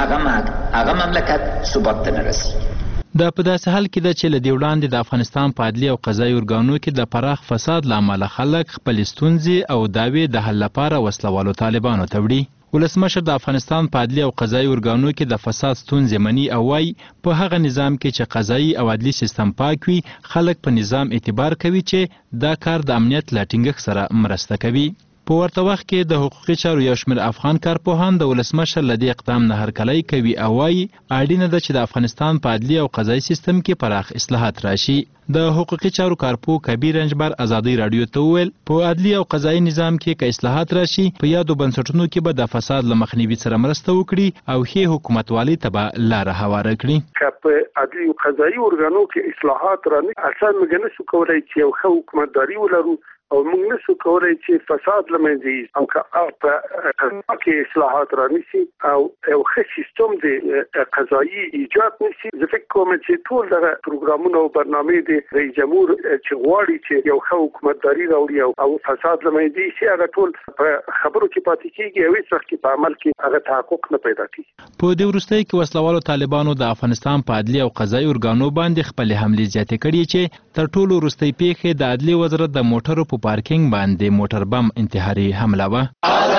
هغه مملکت ثبات ته نه رسیږي. دا په داسې حال کې ده چې له دې وړاندې د افغانستان په عدلي او قضایي ارګانو کې د پراخ فساد له امله خلک خپل ستونزې او دعوې د حل لپاره وسلوالو طالبانو ته وړي. ولسمشر د افغانستان په عدلي او قضایي ارګانو کې د فساد ستونزې مني او وايي په هغه نظام کې چې قضایي او عدلي سیستم پاک وي خلک په نظام اعتبار کوي چې دا کار د امنیت له ټینګښت سره مرسته کوي. په ورته وخت کې د حقوقي چارو یو شمېر افغان کارپوهان د ولسمشر له دې اقدام نه هرکلی کوي او وايي اړینه ده چې د افغانستان په عدلي او قضایي سیستم کې پراخ اصلاحات راشي. د حقوقي چارو کارپوه کبیر رنجبر ازادي رادیو ته وویل په عدلي او قضایي نظام کې که اصلاحات راشي په یادو بنسټونو کې به د فساد له مخنیوي سره مرسته وکړي او ښې حکومتوالي ته به لاره هواره کړي. که په عدلي او قضایي ارګانو کې اصلاحات رانه اصلا موږ نه شو کولای چې یو ښه حکومتداري ولرو او موږ نشو کولای چې فساد لمنځه یوسو. او که په قضا کې اصلاحات رانیسي او یو ښه سیستم د قضایي ایجاد نشي زه فکر کوم چې ټول دغه پروګرامونه او برنامې د رئیس جمهور چې غواړي چې یو ښه حکومتداري راوړي او فساد لمنځه یوسي هغه ټول په خبرو کې پاتې کیږي او هیڅ وخت کې په عمل کې هغه تحقق نه پیدا کیږي. په دې وروستۍ کې وسلوالو طالبانو د افغانستان په عدلي او قضایي ارګانو باندې خپل حملې زیاتې کړې چې تر ټولو وروستۍ پیښې د عدلي وزارت د موټرو په پارکینګ باندې موټر بم انتحاري حمله وه.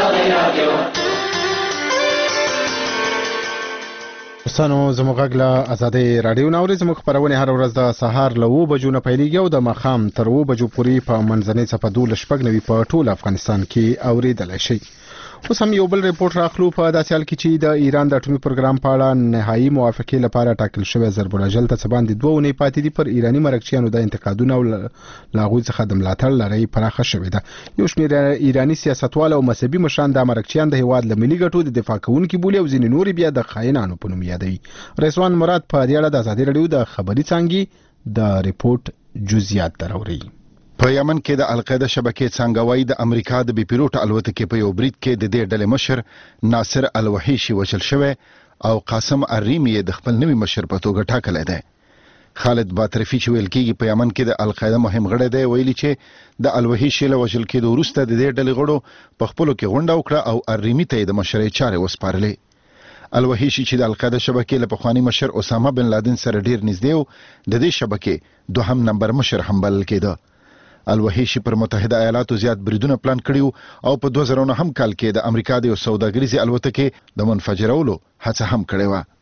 دوستانو زموږ غږ له ازادي رادیو ناوري زموږ خبرونه هر ورځ د سهار له 9 بجو نه پیلېږي او د ماښام تر 9 بجو پورې په منځنۍ صفه 12 په ټول افغانستان کې اوریدلای شي. اوس هم یو بل ریپورت راخلو په داسې حال کې چې د ایران د اټومي پروګرام په اړه نهایي موافقې لپاره ټاکل شوی ضرب الاجل ته باندې 2 ونې پاتې دي. پر ایرانی مرکچیانو د انتقادونو او لاغوي څخه د ملاتړ لړۍ پراخه شوې ده. یو شمېر ایرانی سیاستوال او مذهبي مشران د مرکچیان د هیواد له ملي ګټو د دفاع کوونکي بولي او ځینې نور بیا د خاینانو په نوم یادوي. رضوان مراد په دې اړه د ازادي رادیو د خبري څانګې د ریپورت جزئیات دراوړي. په یمن کې د القاعده شبکې څنګهوي د امریکا د بي پیلوټ الوتکې په یو برید کې د دې ډلې مشر ناصر الوحیشي وژل شوی او قاسم الریمی د خپل نوي مشر په توګه ټاکلی دی. خالد باطرفي چې ویل کېږي په یمن کې د القاعده مهم غړی دی ویلي چې د الوحیشي له وژل کېدو وروسته د دې ډلې غړو په خپلو کې غونډه وکړه او الریمی ته د مشرۍ چارې وسپارلې. الوحیشي چې د القاعده شبکې له پخواني مشر اسامه بن لادن سره ډیر نږدې و د دې شبکې دوهم نمبر مشر هم بلل کېده. الوحیشي پر متحده ایالاتو زیات بریدونه پلان کړیو او په 2009 کال کې د امریکا د یو سوداګریزي الوتکې د منفجرولو هڅه هم کړې و.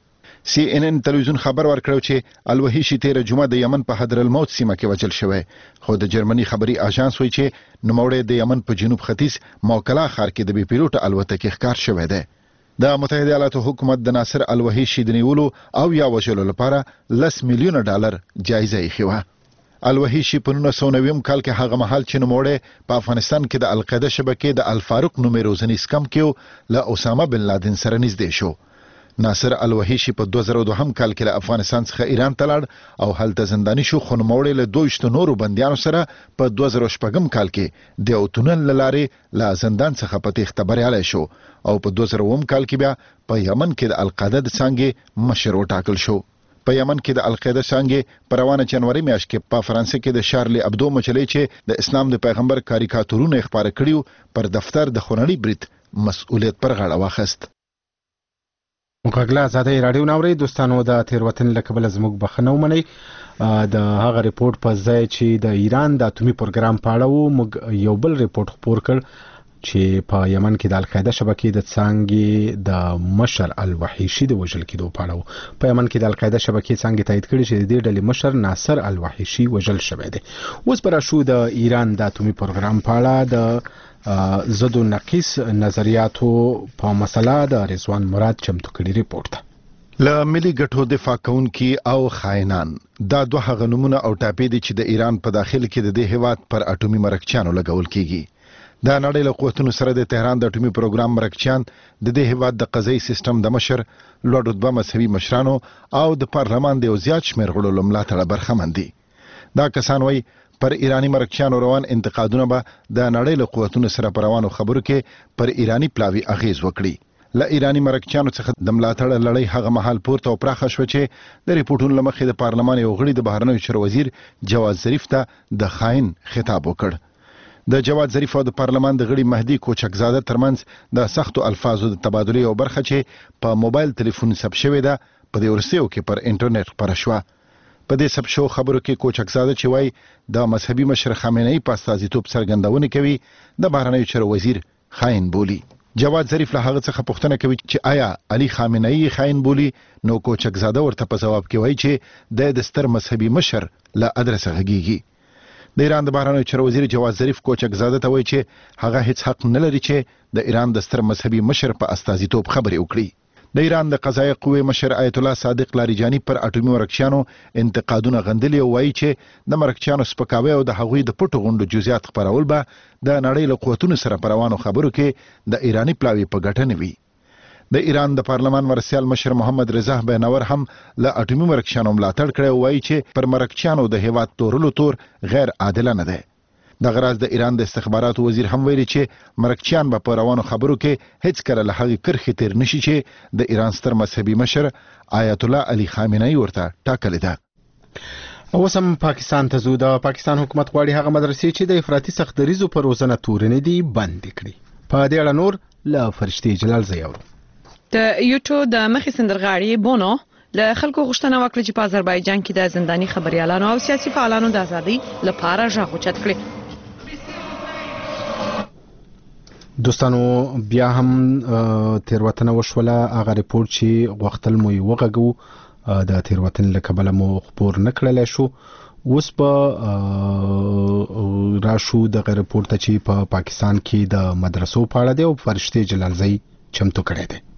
CNN تلویزیون خبر ورکړو چې الوحیشي تیر جمعه د یمن په حضرالموت سیمه کې وژل شوی، خو د جرمني خبري اژانس وایي چې نوموړی د یمن په جنوب ختیځ موکلا ښار کې د بي پیلوټ الوتکې ښکار شوی دی. د متحده ایالاتو حکومت د ناصر الوحیشي د نیولو او یا وژلو لپاره $10 میلیون جایزه یې خو الوحیشي په 1990 کال کې هغه مهال چې نوموړی په افغانستان کې د القاعده شبکې د الفاروق نومې روزنیز کم کې له اسامه بن لادن سره نږدې شو. ناصر الوحیشي په 2002 کال کې له افغانستان څخه ایران ته لاړ او هلته زنداني شو، خو نوموړی له 22 نورو بندیانو سره په 2006 کال کې د یو تونل لارې له زندان څخه په تېښته بریالی شو او په 2009 کال کې بیا په یمن کې د القاعده د څانګې مشر وټاکل شو. په یمن کې د القاعده څانګې په روانه جنوري میاشت کې په فرانسې کې د شارلی ابدو مجلې چې د اسلام د پیغمبر کاریکاتورونه خپاره کړیو پر دفتر د خونړي برید مسؤلیت پر غاړه واخیست. مقابله آزادۍ رادیو ناوري دوستانو د تیروتن لکبل زموږ بخنه ومني د هغه ریپورت په ځای چې د ایران د اتومي پروګرام په اړه وو موږ یو بل ریپورت خپور کړ چې په یمن کې د القاعده شبکې د څانګې د مشر الوحیشي د وژل کېدو په اړه وو. په یمن کې د القاعده شبکې څانګې تایید کړي چې د دې ډلې مشر ناصر الوحیشي وژل شوی دی. اوس پر شو د ایران د اتومي پروګرام په اړه د زدو نقیس نظریاتو په مسله د رضوان مراد چمتو کړي ریپورت. له ملي ګټو دفاع کوونکي او خائنان دا دوه هغه نمونه او ټاپې دي چې د ایران په داخل کې د دې هیواد پر اټومي مرکچیانو لګول کیږي. دا نړۍ له قوتونو سره د تهران د اټومي پروګرام مرکچیان د دې هیواد د قضایي سیستم د مشر لوړ رتبه مذهبي مشرانو او د پارلمان د یو زیات شمېر غړو له ملاتړه برخمن دي. دا کسان وایي پر ایرانی مرکچیانو روان انتقادونه به د نړۍ له قوتونو سره پر روانو خبرو کې پر ایرانی پلاوی اغیز وکړي. له ایرانی مرکچیانو څخه د ملاتړ لړۍ هغه مهال پورته او پراخه شو چې د ریپورتونو لمخې د پارلمان یو غړي د بهرنیو چارو وزیر جواد ظریف ته د خائن خطاب وکړ. د جواد ظریف او د پارلمان د غړي مهدي کوچکزاده ترمنځ د سختو الفاظو د تبادلې او برخه چې په موبایل ټلیفون ثبت شوې ده په دې ورسېو کې پر انټرنیټ خپره شوه. په دې سب شو خبرو کې کوچکزاده چې وای د مذهبي مشر خامنه‌ای په استازیتوب څرګندونه کوي د بهرنیو چارو وزیر خائن بولی. جواد ظریف له هغه څخه پوښتنه کوي چې آیا علي خامنه‌ای خائن بولی، نو کوچکزاده ورته په جواب کې وای چې د ستر مذهبي مشر له ادرسه غږیږي. د ایران د بهرنیو چارو وزیر جواد ظریف کوچکزاده ته وای چې هغه هیڅ حق نه لري چې د ایران د ستر مذهبي مشر په استازیتوب خبرې وکړي. د ایران د قضایي قوې مشر آیت الله صادق لاریجانی پر اټومي مرکچیانو انتقادونه غندلي او وایي چې د مرکچیانو سپکاوی او د هغوی د پټو غونډو جزئیات خپرول به د نړۍ له قوتونو سره پر روانو خبرو کې د ایرانی پلاوی په ګټه نه وي. د ایران د پارلمان مرسیال مشر محمد رضا بینور هم له اټومي مرکچیانو ملاتړ کړی او وایي چې پر مرکچیانو د هیواد تورلو تور غیر عادلانه ده. د غراز د ایران د استخباراتو وزیر هم ویلي چې مرکچیان به په روانو خبرو کې هیڅ کله له هغې کرښې تیر نشي چې د ایران ستر مذهبي مشر آیت الله علي خامنه‌ای ورته ټاکلې ده. اوس هم پاکستان ته ځو. د پاکستان حکومت غواړي هغه مدرسې چې د افراطي سختدریزو پر روزنه تورنې دي بند کړي. په دې اړه نور له فرشتي جلال زیاورو. د یوټو د مخې سندرغاړي بونو له خلکو غوښتنه وکړه چې په آذربایجان کې د زنداني خبريالانو او سیاسي فعالانو د ازادۍ لپاره غږ اوچت کړي. دوستانو بیا هم تیروتنه وشوله. هغه ریپورت چې غوښتل مو یې وغږو د تیروتنې له کبله مو خپور نه کړلی شو. اوس به راشو دغه ریپورت ته چې په پاکستان کې د مدرسو په اړه دی او فرشتي جلالزی چمتو کړی دی.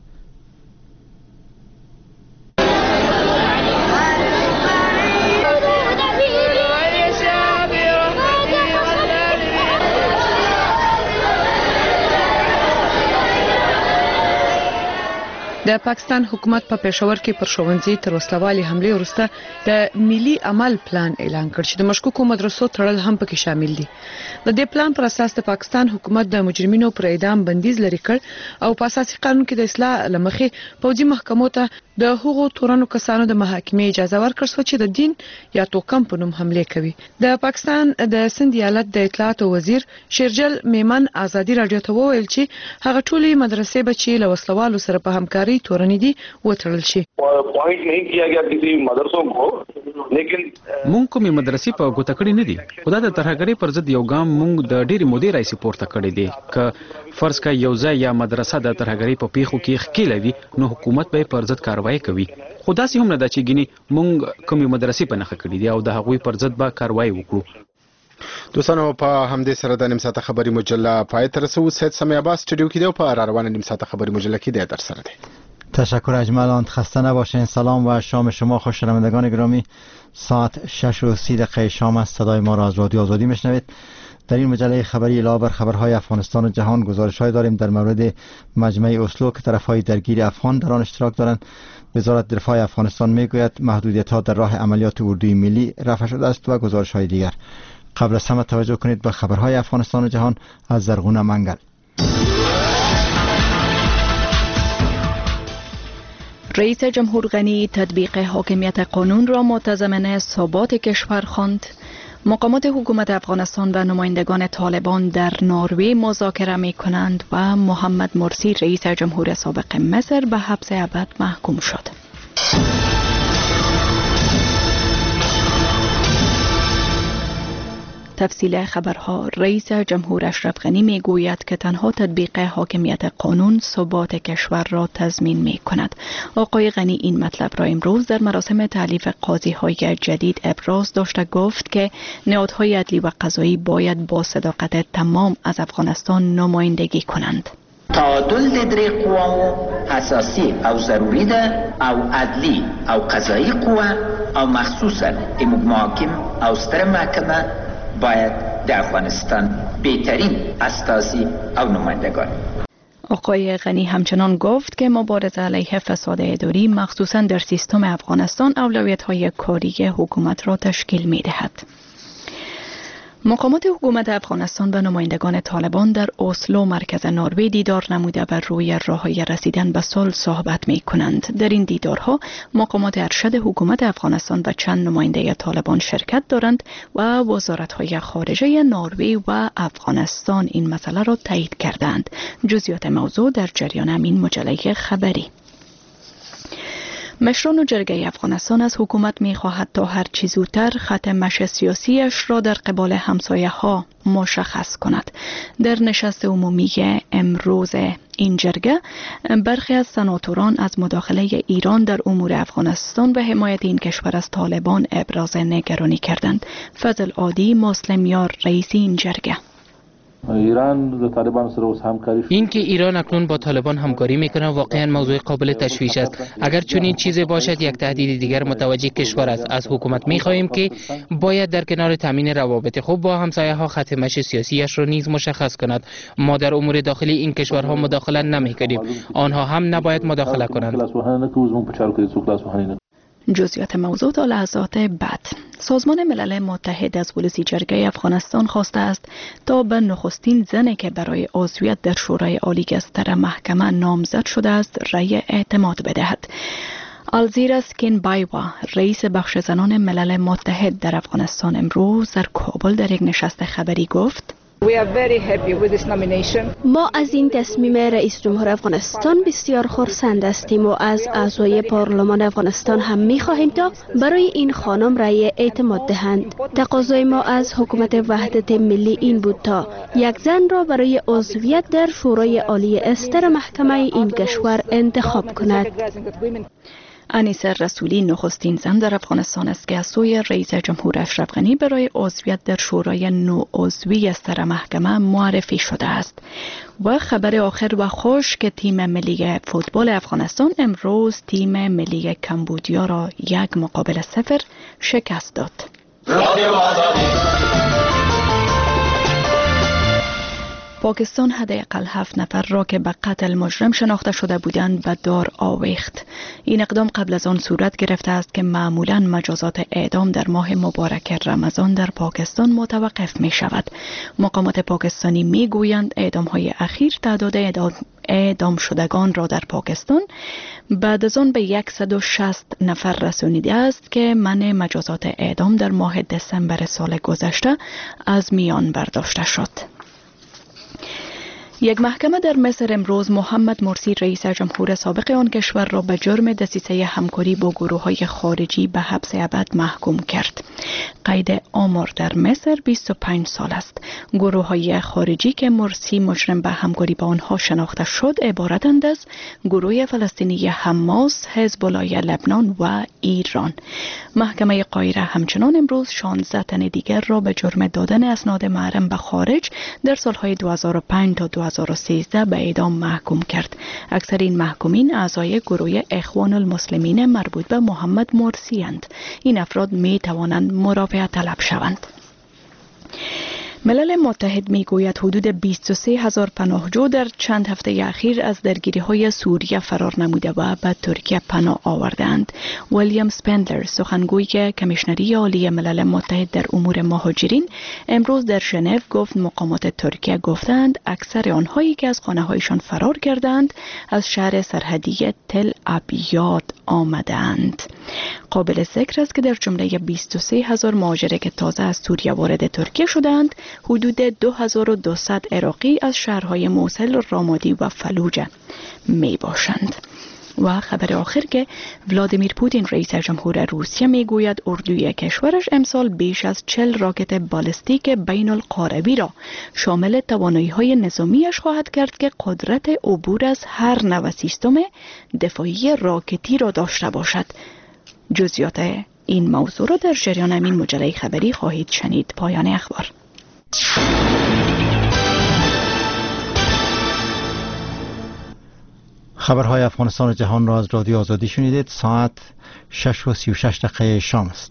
د پاکستان حکومت په پېښور کې پر ښوونځي تر وسلوالي حمله وروسته د ملي عمل پلان اعلان کړ چې د مشکوکو مدرسو تړل هم پکې شامل دي. د دې پلان پر اساس د پاکستان حکومت د مجرمینو پر اعدام بندیز لري کړ او په اساسي قانون کې د اصلاح لمخې پوځي محکمو ته د هغو تورنو کسانو د محاکمې اجازه ورکړه چې د دین یا توکم په نوم حمله کوي. د پاکستان د سند ایالت د اطلاعات وزیر شیرجل میمن ازادي رادیو ته وویل چې هغه ټولې مدرسې به چې له وسلوالو سره په همکاري تورنې دي وتړل شي. پوینټ نه کیا گیا کسی مدرسوں کو، لیکن مونږ کومې مدرسې په ګوته کړې نه دي. خدا د ترهګرۍ پر ضد یو ګام مونږ د ډېرې مودې راځي پورته کړی دی. که فرض کا یو ځای یا مدرسه د ترهګرۍ په پیښو کې ښکیله وي نو حکومت به پر ضد کاروایی کاروایی کوي. خو داسې هم نه ده چې ګینه مونږ کومې مدرسې په نخښه کړې دي او د هغوی پر ضد به کاروایی وکړو. دوستانو په همدې سره د نیم ساعته خبری مجله پای ته رسو. سید سمی عباس استودیو کې دی او په روانه نیم ساعته خبری مجله کې در سره دی. تشکر اجمل. خسته نباشین. سلام و شام شما خوش شنوندگان گرامی. ساعت 6:30 شام است. صدای ما را از رادیو آزادی میشنوید. در این مجله خبری علاوه بر خبرهای افغانستان و جهان گزارش‌های داریم در مورد مجمع اسلو که طرف‌های درگیر افغان در آن اشتراک دارند. وزارت دفاع افغانستان میگوید محدودیت‌ها در راه عملیات اردوی ملی رفع شده است و گزارش‌های دیگر. قبل از همه توجه کنید به خبرهای افغانستان و جهان از زرغونه منگل. رئیس جمهور غنی تطبیق حاکمیت قانون را متضمن ثبات کشور خواند. مقامات حکومت افغانستان و نمایندگان طالبان در نروژ مذاکره می کنند و محمد مرسی رئیس جمهور سابق مصر به حبس ابد محکوم شد. تفصیل خبرها. رئیس جمهور اشرف غنی می گوید که تنها تطبیق حاکمیت قانون ثبات کشور را تضمین می کند. آقای غنی این مطلب را امروز در مراسم تألیف قاضی های جدید ابراز داشته. گفت که نهادهای عدلی و قضایی باید با صداقت تمام از افغانستان نمایندگی کنند. تعادل د درې قواو اساسي او ضروري ده او عدلی او قضایی قوه او مخصوصا محاکم او ستر محکمه باید در افغانستان بهترین اساسی او نمایندگان. آقای غنی همچنان گفت که مبارزه علیه فساد اداری مخصوصا در سیستم افغانستان اولویت‌های کاری حکومت را تشکیل می‌دهد. مقامات حکومت افغانستان و نمایندگان طالبان در اسلو مرکز نروژ دیدار نموده و روی راه‌های رسیدن به صلح صحبت می‌کنند. در این دیدارها مقامات ارشد حکومت افغانستان و چند نماینده طالبان شرکت دارند و وزارت‌های خارجه نروژ و افغانستان این مسئله را تایید کردند. جزئیات موضوع در جریان این مجله خبری. مشران و جرگه افغانستان از حکومت می خواهد تا هر چه زودتر خط مشی سیاسیش را در قبال همسایه ها مشخص کند. در نشست عمومی امروز این جرگه برخی از سناتوران از مداخله ایران در امور افغانستان و حمایت این کشور از طالبان ابراز نگرانی کردند. فضل عادی مسلمیار رئیس این جرگه: این که ایران اکنون با طالبان همکاری میکنه واقعا موضوع قابل تشویش است. اگر چنین چیزی باشد یک تهدید دیگر متوجه کشور است. از حکومت میخواهیم که باید در کنار تامین روابط خوب با همسایه ها خط مشی سیاسیش را نیز مشخص کند. ما در امور داخلی این کشورها مداخله نمیکنیم، آنها هم نباید مداخله کنند. جزئیات موضوع تا لحظات بعد. سازمان ملل متحد از ولسی جرگه افغانستان خواسته است تا به نخستین زنی که برای عضویت در شورای عالی گستر محکمه نامزد شده است رأی اعتماد بدهد. الزیرا سکینبایوا رئیس بخش زنان ملل متحد در افغانستان امروز در کابل در یک نشست خبری گفت: ما از این تصمیم رئیس جمهور افغانستان بسیار خرسند هستیم و از اعضای پارلمان افغانستان هم می خواهیم تا برای این خانم رأی اعتماد دهند. تقاضای ما از حکومت وحدت ملی این بود تا یک زن را برای عضویت در شورای عالی استر محکمه این کشور انتخاب کند. انیسه رسولی نخستین زن در افغانستان است که از سوی رئیس جمهور اشرف غنی برای عضویت در شورای نوعضوی استر محکمه معرفی شده است. و خبر آخر و خوش که تیم ملی فوتبال افغانستان امروز تیم ملی کمبودیا را 1-0 شکست داد. پاکستان حداقل 7 نفر را که به قتل مجرم شناخته شده بودند به دار آویخت. این اقدام قبل از آن صورت گرفته است که معمولاً مجازات اعدام در ماه مبارک رمضان در پاکستان متوقف می شود. مقامات پاکستانی می گویند اعدام‌های اخیر تعداد اعدام شدگان را در پاکستان بعد از آن به 160 نفر رسانیده است که منع مجازات اعدام در ماه دسامبر سال گذشته از میان برداشته شد. یک محکمه در مصر امروز محمد مرسی رئیس جمهور سابق آن کشور را به جرم دسیسه همکاری با گروه‌های خارجی به حبس ابد محکوم کرد. قید آمار در مصر 25 سال است. گروه‌های خارجی که مرسی مجرم به همکاری با آنها شناخته شد عبارتند از گروه فلسطینی حماس، حزب الله لبنان و ایران. محکمه قاهره همچنان امروز 16 تن دیگر را به جرم دادن اسناد محرم به خارج در سالهای 2005 تا 2013 به اعدام محکوم کرد. اکثر این محکومین اعضای گروه اخوان المسلمین مربوط به محمد مرسی اند. این افراد می توانند مرافعه طلب شوند. ملل متحد می گوید حدود 23,000 پناهجو در چند هفته اخیر از درگیری‌های سوریه فرار نموده و به ترکیه پناه آوردند. ویلیام سپندلر، سخنگوی کمیشنری عالی ملل متحد در امور مهاجرین، امروز در ژنو گفت مقامات ترکیه گفتند اکثر آنهایی که از خانه‌هایشان فرار کردند از شهر سرحدی تل ابیاد آمدند. قابل ذکر است که در جمله 23,000 مهاجر که تازه از سوریه وارد ترکیه شدند، حدود 2200 عراقی از شهرهای موصل، رامادی و فلوجه می باشند. و خبر آخر که ولادیمیر پوتین رئیس جمهور روسیه می گوید اردوی کشورش امسال بیش از 40 راکت بالستیک بین القاربی را شامل توانایی‌های نظامیش خواهد کرد که قدرت عبور از هر نوع سیستم دفاعی راکتی را داشته باشد. جزئیات این موضوع را در جریان همین مجله خبری خواهید شنید. پایان اخبار. خبرهای افغانستان و جهان را از رادیو آزادی شنیدید. ساعت 6:36 شام است.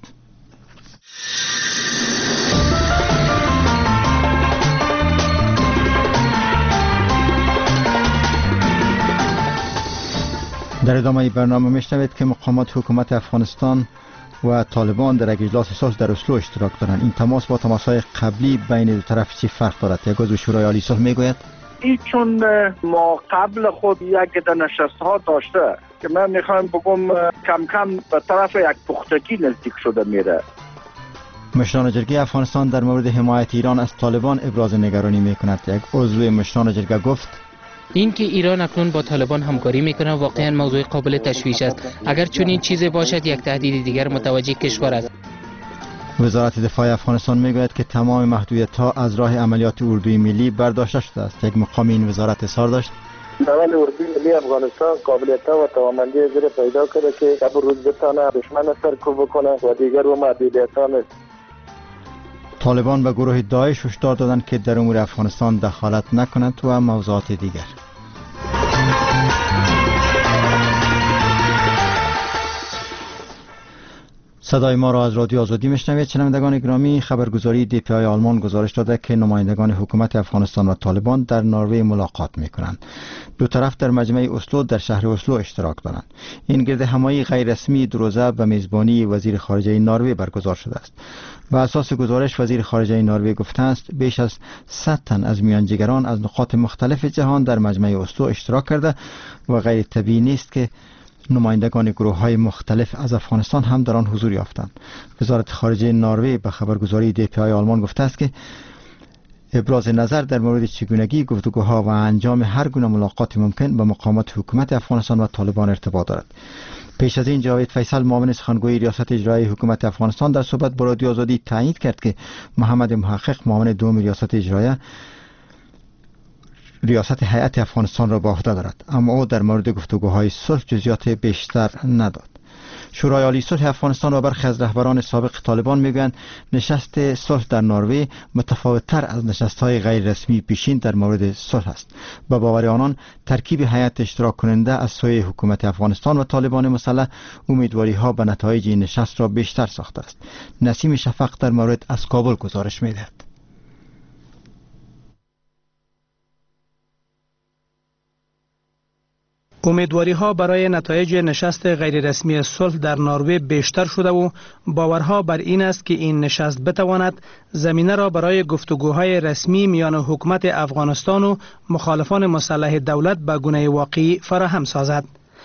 در ادامه برنامه میشنوید که مقامات حکومت افغانستان و طالبان در یک اجلاس صلح در اسلو اشتراک دارند. این تماس با تماس‌های قبلی بین دو طرف چه فرق دارد؟ یک عضو شورای عالی صلح میگوید چون ما قبل خود یک نشست ها داشته که من میخوام بگم کم کم به طرف یک پختگی نزدیک شده میره. مشران جرگه افغانستان در مورد حمایت ایران از طالبان ابراز نگرانی میکند. یک عضو مشران جرگه گفت این که ایران اکنون با طالبان همکاری میکنه واقعا موضوع قابل تشویش است. اگر چنین چیزی باشد یک تهدید دیگر متوجه کشور است. وزارت دفاع افغانستان میگوید که تمام محدودیت‌ها از راه عملیات اردوی ملی برداشته شده است. یک مقام این وزارت اظهار داشت اول اردوی ملی افغانستان قابلیت‌ها و توانمندی زیر پیدا کرده که قبل روز بتانه دشمن سرکوب بکنه و دیگر و محدودیت‌ها نیست. طالبان به گروه داعش هشدار دادند که در امور افغانستان دخالت نکند و موضوعات دیگر. صدای ما را از رادیو آزادی میشنوید. شنوندگان گرامی، خبرگزاری DPI آلمان گزارش داده که نمایندگان حکومت افغانستان و طالبان در نروژ ملاقات میکنند. دو طرف در مجمع اسلو در شهر اسلو اشتراک دارند. این گرد همایی غیر رسمی دو روزه به میزبانی وزیر خارجه نروژ برگزار شده است. بر اساس گزارش وزیر خارجه نروژ گفته است بیش از 100 تن از میانجیگران از نقاط مختلف جهان در مجمع اسلو اشتراک کرده و غیر طبیعی نیست که نمایندگان گروه‌های مختلف از افغانستان هم در آن حضور یافتند. وزارت خارجه نروژ به خبرگزاری DPI آلمان گفته است که ابراز نظر در مورد چگونگی گفتگوها و انجام هر گونه ملاقات ممکن با مقامات حکومت افغانستان و طالبان ارتباط دارد. پیش از این جاوید فیصل معاون سخنگوی ریاست اجرایی حکومت افغانستان در صحبت با رادیو آزادی تایید کرد که محمد محقق معاون دوم ریاست اجرایی ریاست هیئت افغانستان را به عهده دارد، اما او در مورد گفتگوهای صلح جزئیات بیشتر نداد. شورای عالی صلح افغانستان و برخی از رهبران سابق طالبان میگویند نشست صلح در نروژ متفاوت‌تر از نشست‌های غیر رسمی پیشین در مورد صلح است. به باور آنان ترکیب هیئت اشتراک کننده از سوی حکومت افغانستان و طالبان مسلح امیدواری‌ها به نتایج این نشست را بیشتر ساخته است. نسیم شفق در مورد از کابل گزارش می‌دهد. امیدواری‌ها برای نتایج نشست غیررسمی صلح در نروژ بیشتر شده و باورها بر این است که این نشست بتواند زمینه را برای گفتگوهای رسمی میان حکومت افغانستان و مخالفان مسلح دولت به گونه واقعی فراهم سازد.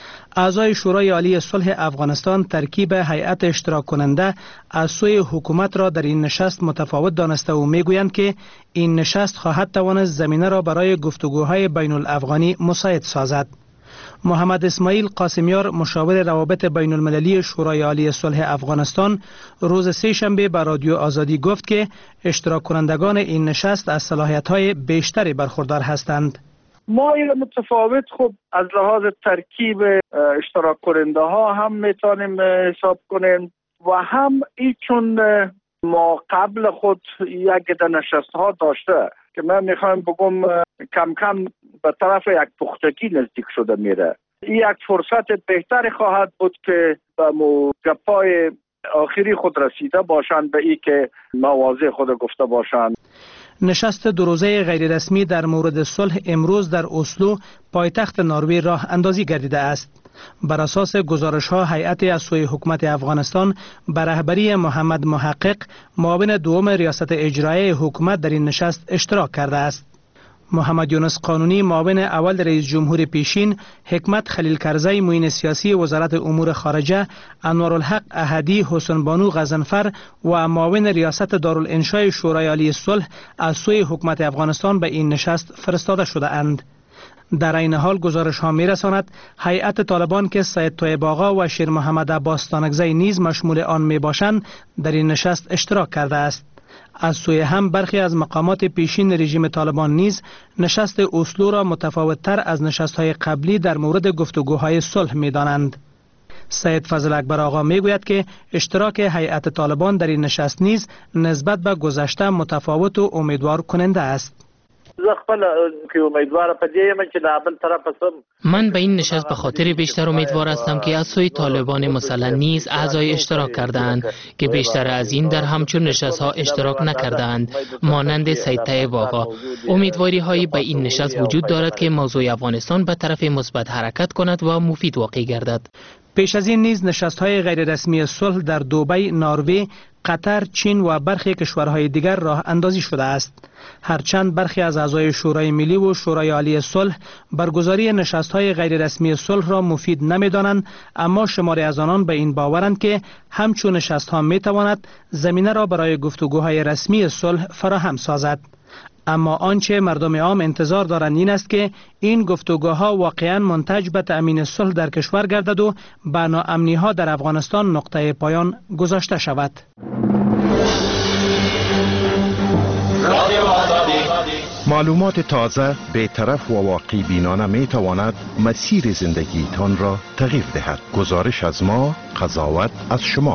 اعضای شورای عالی صلح افغانستان ترکیب هیئت اشتراک کننده از سوی حکومت را در این نشست متفاوت دانسته و میگویند که این نشست خواهد توانست زمینه را برای گفتگوهای بین الافغانی مساعد سازد. محمد اسماعیل قاسمیار مشاور روابط بین المللی شورای عالی صلح افغانستان روز سه‌شنبه به رادیو آزادی گفت که اشتراک کنندگان این نشست از صلاحیت‌های بیشتری برخوردار هستند. ما این متفاوت خوب از لحاظ ترکیب اشتراک کننده ها هم میتونیم حساب کنیم و هم چون ما قبل خود یک نشست ها داشته که من میخوایم بگم کم کم به طرف یک پختگی نزدیک شده میره. یک فرصت بهتری خواهد بود که به گپای آخری خود رسیده باشند به ای که مواضع خود گفته باشند. نشست دو روزه غیررسمی در مورد صلح امروز در اسلو پایتخت نروژ راه اندازی گردیده است. بر اساس گزارش ها هیئت از سوی حکومت افغانستان به رهبری محمد محقق معاون دوم ریاست اجرایی حکومت در این نشست اشتراک کرده است. محمد یونس قانونی معاون اول رئیس جمهور پیشین، حکمت خلیل کرزی معین سیاسی وزارت امور خارجه، انوارالحق احدی حسن بانو غضنفر و معاون ریاست دارالانشاء شورای عالی صلح از سوی حکومت افغانستان به این نشست فرستاده شده اند. در این حال گزارش ها می رساند هیئت طالبان که سید طیب آقا و شیر محمد عباس تانکزی نیز مشمول آن می باشند در این نشست اشتراک کرده است. از سوی هم برخی از مقامات پیشین رژیم طالبان نیز نشست اسلو را متفاوت‌تر از نشست‌های قبلی در مورد گفتگوهای صلح می‌دانند. سید فضل اکبر آقا میگوید که اشتراک هیئت طالبان در این نشست نیز نسبت به گذشته متفاوت و امیدوار کننده است. من به این نشست به خاطر بیشتر امیدوار هستم که از سوی طالبان مسلح نیز اعضای اشتراک کردند که بیشتر از این در همچون نشست ها اشتراک نکردند، مانند سید طیب آقا. امیدواری هایی به این نشست وجود دارد که موضوع افغانستان به طرف مثبت حرکت کند و مفید واقع گردد. پیش از این نیز نشست‌های غیررسمی صلح در دبی، نروژ، قطر، چین و برخی کشورهای دیگر راه اندازی شده است. هرچند برخی از اعضای شورای ملی و شورای عالی صلح برگزاری نشست‌های غیررسمی صلح را مفید نمی‌دانند، اما شماری از آنان به این باورند که همچون نشست‌ها می‌تواند زمینه را برای گفتگوهای رسمی صلح فراهم سازد. اما آنچه مردم عام انتظار دارند این است که این گفتگوها واقعاً منتج به تأمین صلح در کشور گردد و به ناامنی‌ها در افغانستان نقطه پایان گذاشته شود. معلومات تازه، بی‌طرف و واقعی بینانه می تواند مسیر زندگیتان را تغییر دهد. گزارش از ما، قضاوت از شما.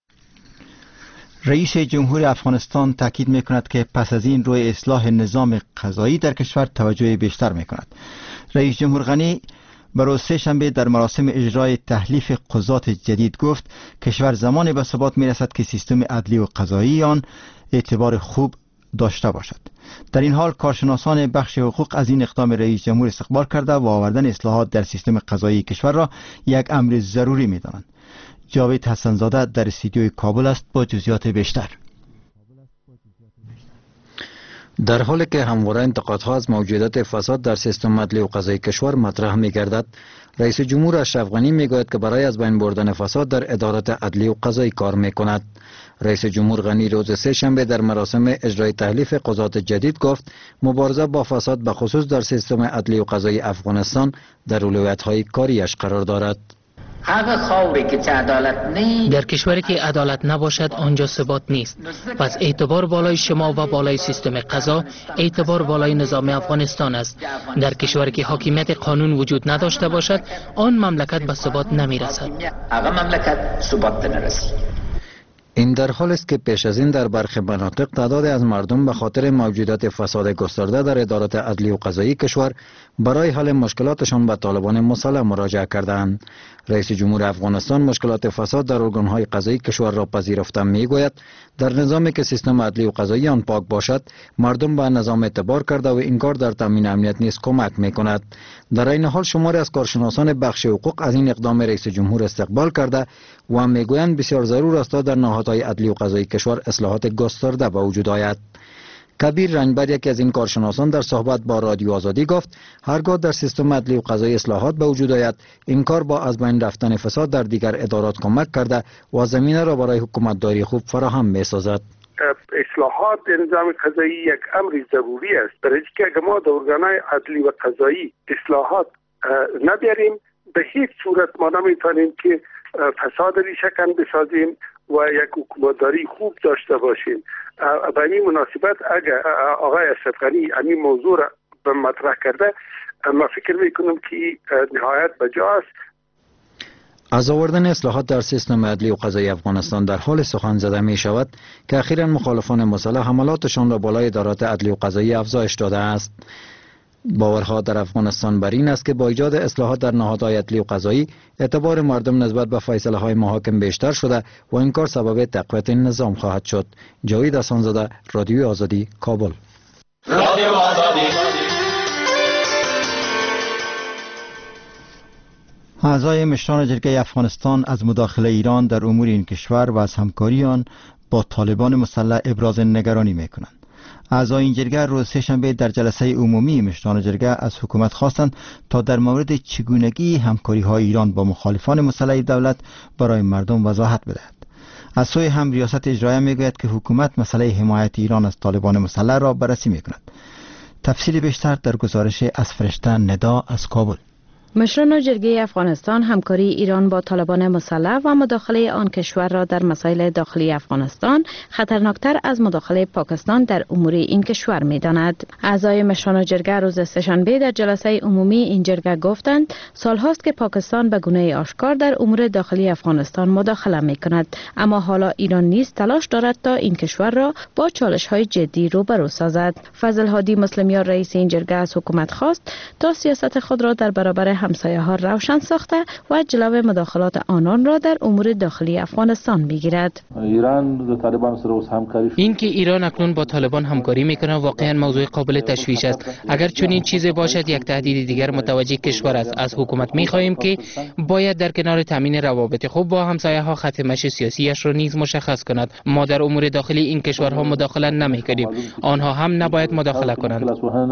رئیس جمهور افغانستان تاکید می‌کند که پس از این روی اصلاح نظام قضایی در کشور توجه بیشتر می‌کند. رئیس جمهور غنی روز سه‌شنبه در مراسم اجرای تحلیف قضات جدید گفت کشور زمانی به ثبات می‌رسد که سیستم عدلی و قضایی آن اعتبار خوب داشته باشد. در این حال کارشناسان بخش حقوق از این اقدام رئیس جمهور استقبال کرده و آوردن اصلاحات در سیستم قضایی کشور را یک امر ضروری می‌دانند. جاوید حسنزاده در استودیوی کابل است با جزئیات بیشتر. در حالی که همواره انتقادها از موجودیت فساد در سیستم عدلی و قضایی کشور مطرح می‌گردد، رئیس جمهور اشرف غنی می‌گوید که برای از بین بردن فساد در ادارات عدلی و قضایی کار می‌کند. رئیس جمهور غنی روز سه‌شنبه در مراسم اجرای تحلیف قضات جدید گفت مبارزه با فساد به خصوص در سیستم عدلی و قضایی افغانستان در اولویت‌های کاریش قرار دارد. در کشوری که عدالت نباشد آنجا ثبات نیست. پس اعتبار بالای شما و بالای سیستم قضا اعتبار بالای نظام افغانستان است. در کشوری که حاکمیت قانون وجود نداشته باشد آن مملکت به ثبات نمی رسد. این در حال است که پیش از این در برخی مناطق تعدادی از مردم به خاطر موجودیت فساد گسترده در ادارات عدلی و قضایی کشور برای حل مشکلاتشان به طالبان مسلح مراجعه کردند. رئیس جمهور افغانستان مشکلات فساد در ارگان‌های قضایی کشور را پذیرفته میگوید در نظامی که سیستم عدلی و قضایی آن پاک باشد مردم به نظام اعتبار کرده و این کار در تامین امنیت نیز کمک میکند. در این حال شماری از کارشناسان بخش حقوق از این اقدام رئیس جمهور استقبال کرده و میگویند بسیار ضرور است تا در نهادهای عدلی و قضایی کشور اصلاحات گسترده به وجود آید. کبیر رنجبر یکی از این کارشناسان در صحبت با رادیو آزادی گفت هرگاه در سیستم عدلی و قضایی اصلاحات به وجود آید این کار با از بین رفتن فساد در دیگر ادارات کمک کرده و زمینه را برای حکومتداری خوب فراهم می‌سازد. اصلاحات نظام قضایی یک امر ضروری است، برای که اگر ما در ارگان‌های عدلی و قضایی اصلاحات نبیاریم به هیچ صورت ما نمیتونیم که فساد ریشه‌کن بسازیم و یک حکومتداری خوب داشته باشیم. به این مناسبت اگر آقای اشرف غنی این موضوع را به مطرح کرده ما فکر میکنم که نهایت بجاست. از آوردن اصلاحات در سیستم عدلی و قضایی افغانستان در حال سخن زده می شود که اخیراً مخالفان مسلح حملاتشان را بالای ادارات عدلی و قضایی افزایش داده است. باورها در افغانستان بر این است که با ایجاد اصلاحات در نهادهای عدلی و قضایی اعتبار مردم نسبت به فیصله های محاکم بیشتر شده و این کار سبب تقویت نظام خواهد شد. جاوید حسن‌زاده، رادیو آزادی، کابل. رادیو آزادی. اعضای مشران جرگه افغانستان از مداخله ایران در امور این کشور و از همکاری آن با طالبان مسلح ابراز نگرانی می‌کنند. اعضای این جرگه روز سه‌شنبه در جلسه عمومی مشران جرگه از حکومت خواستند تا در مورد چگونگی همکاری‌های ایران با مخالفان مسلح دولت برای مردم وضاحت بدهد. از سوی هم ریاست اجرایه میگوید که حکومت مسئله حمایت ایران از طالبان مسلح را بررسی می‌کند. تفصیل بیشتر در گزارش از فرشته ندا از کابل. مشران جرگه افغانستان همکاری ایران با طالبان مسلح و مداخله آن کشور را در مسائل داخلی افغانستان خطرناکتر از مداخله پاکستان در امور این کشور می‌داند. اعضای مشران جرگه روز سه‌شنبه در جلسه عمومی این جرگه گفتند سال‌هاست که پاکستان به گونه آشکار در امور داخلی افغانستان مداخله می‌کند، اما حالا ایران نیز تلاش دارد تا این کشور را با چالش‌های جدی روبرو سازد. فضل هادی مسلمیان رئیس این جرگه از حکومت خواست تا سیاست خود را در برابر همسایه‌ها روشن ساخته و جلو مداخلات آنان را در امور داخلی افغانستان بگیرد. اینکه ایران اکنون با طالبان همکاری میکنه واقعا موضوع قابل تشویش است. اگر چنین چیزی باشد یک تهدید دیگر متوجه کشور است. از حکومت میخواهیم که باید در کنار تامین روابط خوب با همسایه‌ها خط مشی سیاسیش را نیز مشخص کند. ما در امور داخلی این کشورها مداخله نمیکنیم. آنها هم نباید مداخله کنند.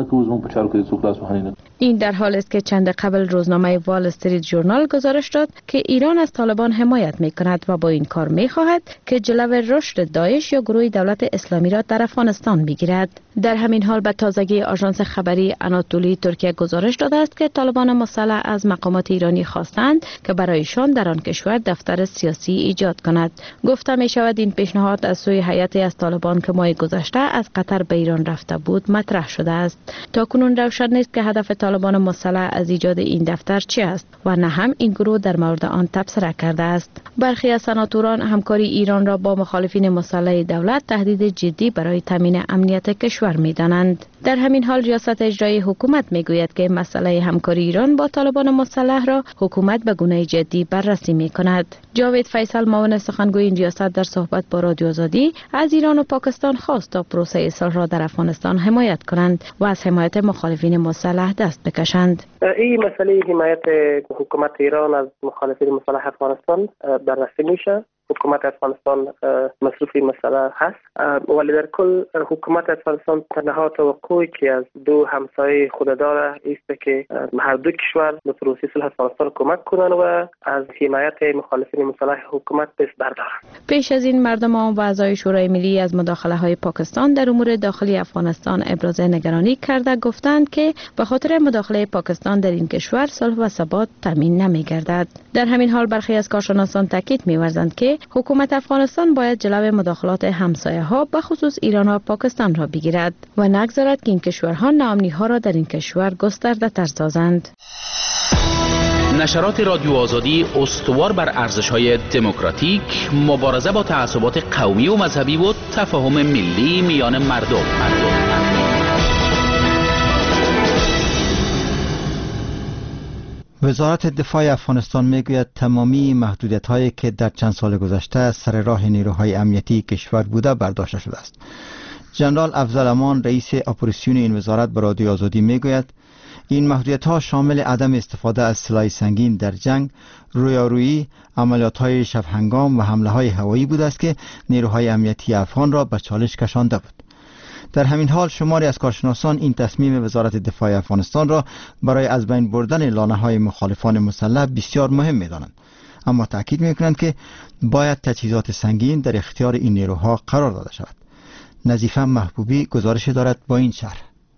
این در حالی است که چند قبل روزنامه وال استریت ژورنال گزارش داد که ایران از طالبان حمایت می‌کند و با این کار می‌خواهد که جلو رشد داعش یا گروه دولت اسلامی را در افغانستان بگیرد. در همین حال به تازگی آژانس خبری آناتولی ترکیه گزارش داده است که طالبان مسلح از مقامات ایرانی خواستند که برایشان در آن کشور دفتر سیاسی ایجاد کند. گفته می‌شود این پیشنهاد از سوی هیئتی از طالبان که ماه گذشته از قطر به ایران رفته بود مطرح شده است. تاکنون روشن نیست که هدف طالبان مسلح از ایجاد این دفتر چی است و نه هم این گروه در مورد آن تبصره کرده است. برخی از سناتوران همکاری ایران را با مخالفین مسلح دولت تهدید جدی برای تامین امنیت کشور می‌دانند. در همین حال ریاست اجرایی حکومت میگوید که مسئله همکاری ایران با طالبان مسلح را حکومت به گونه جدی بررسی می‌کند. جاوید فیصل معاون سخنگوی این ریاست در صحبت با رادیو آزادی از ایران و پاکستان خواست تا پروسه صلح را در افغانستان حمایت کنند و از حمایت مخالفین مسلح دست بکشند. این مسئله حمایت حکومت ایران از مخالفین مسلح افغانستان بررسی میشه. حکومت افغانستان مصروف این مسئله هست، ولی در کل حکومت افغانستان تنها توقعی که از دو همسایه خود داره است که هر دو کشور به پروسه صلح افغانستان کمک کنند و از حمایت مخالفین مسلح حکومت دست بردارند. پیش از این مردمان و اعضای شورای ملی از مداخله های پاکستان در امور داخلی افغانستان ابراز نگرانی کرده گفتند که به خاطر مداخله پاکستان در این کشور صلح و ثبات تامین نمی‌گردد. در همین حال برخی از کارشناسان تاکید می‌ورزند که حکومت افغانستان باید جلو مداخلات همسایه‌ها به خصوص ایران و پاکستان را بگیرد و نگذارد که این کشورها ناامنی‌ها را در این کشور گسترده‌تر سازند. نشرات رادیو آزادی استوار بر ارزش‌های دموکراتیک، مبارزه با تعصبات قومی و مذهبی و تفاهم ملی میان مردم. وزارت دفاع افغانستان میگوید تمامی محدودیت‌هایی که در چند سال گذشته سر راه نیروهای امنیتی کشور بوده برداشته شده است. جنرال افضل امان رئیس اپریسیون این وزارت به رادیو آزادی میگوید این محدودیت‌ها شامل عدم استفاده از سلاح سنگین در جنگ، رویارویی، عملیات‌های شب هنگام و حمله‌های هوایی بوده است که نیروهای امنیتی افغان را به چالش کشانده بود. در همین حال شماری از کارشناسان این تصمیم وزارت دفاع افغانستان را برای از بین بردن لانه‌های مخالفان مسلح بسیار مهم می‌دانند، اما تاکید می‌کنند که باید تجهیزات سنگین در اختیار این نیروها قرار داده شود. نظیفه محبوبی گزارش دارد با این شرح.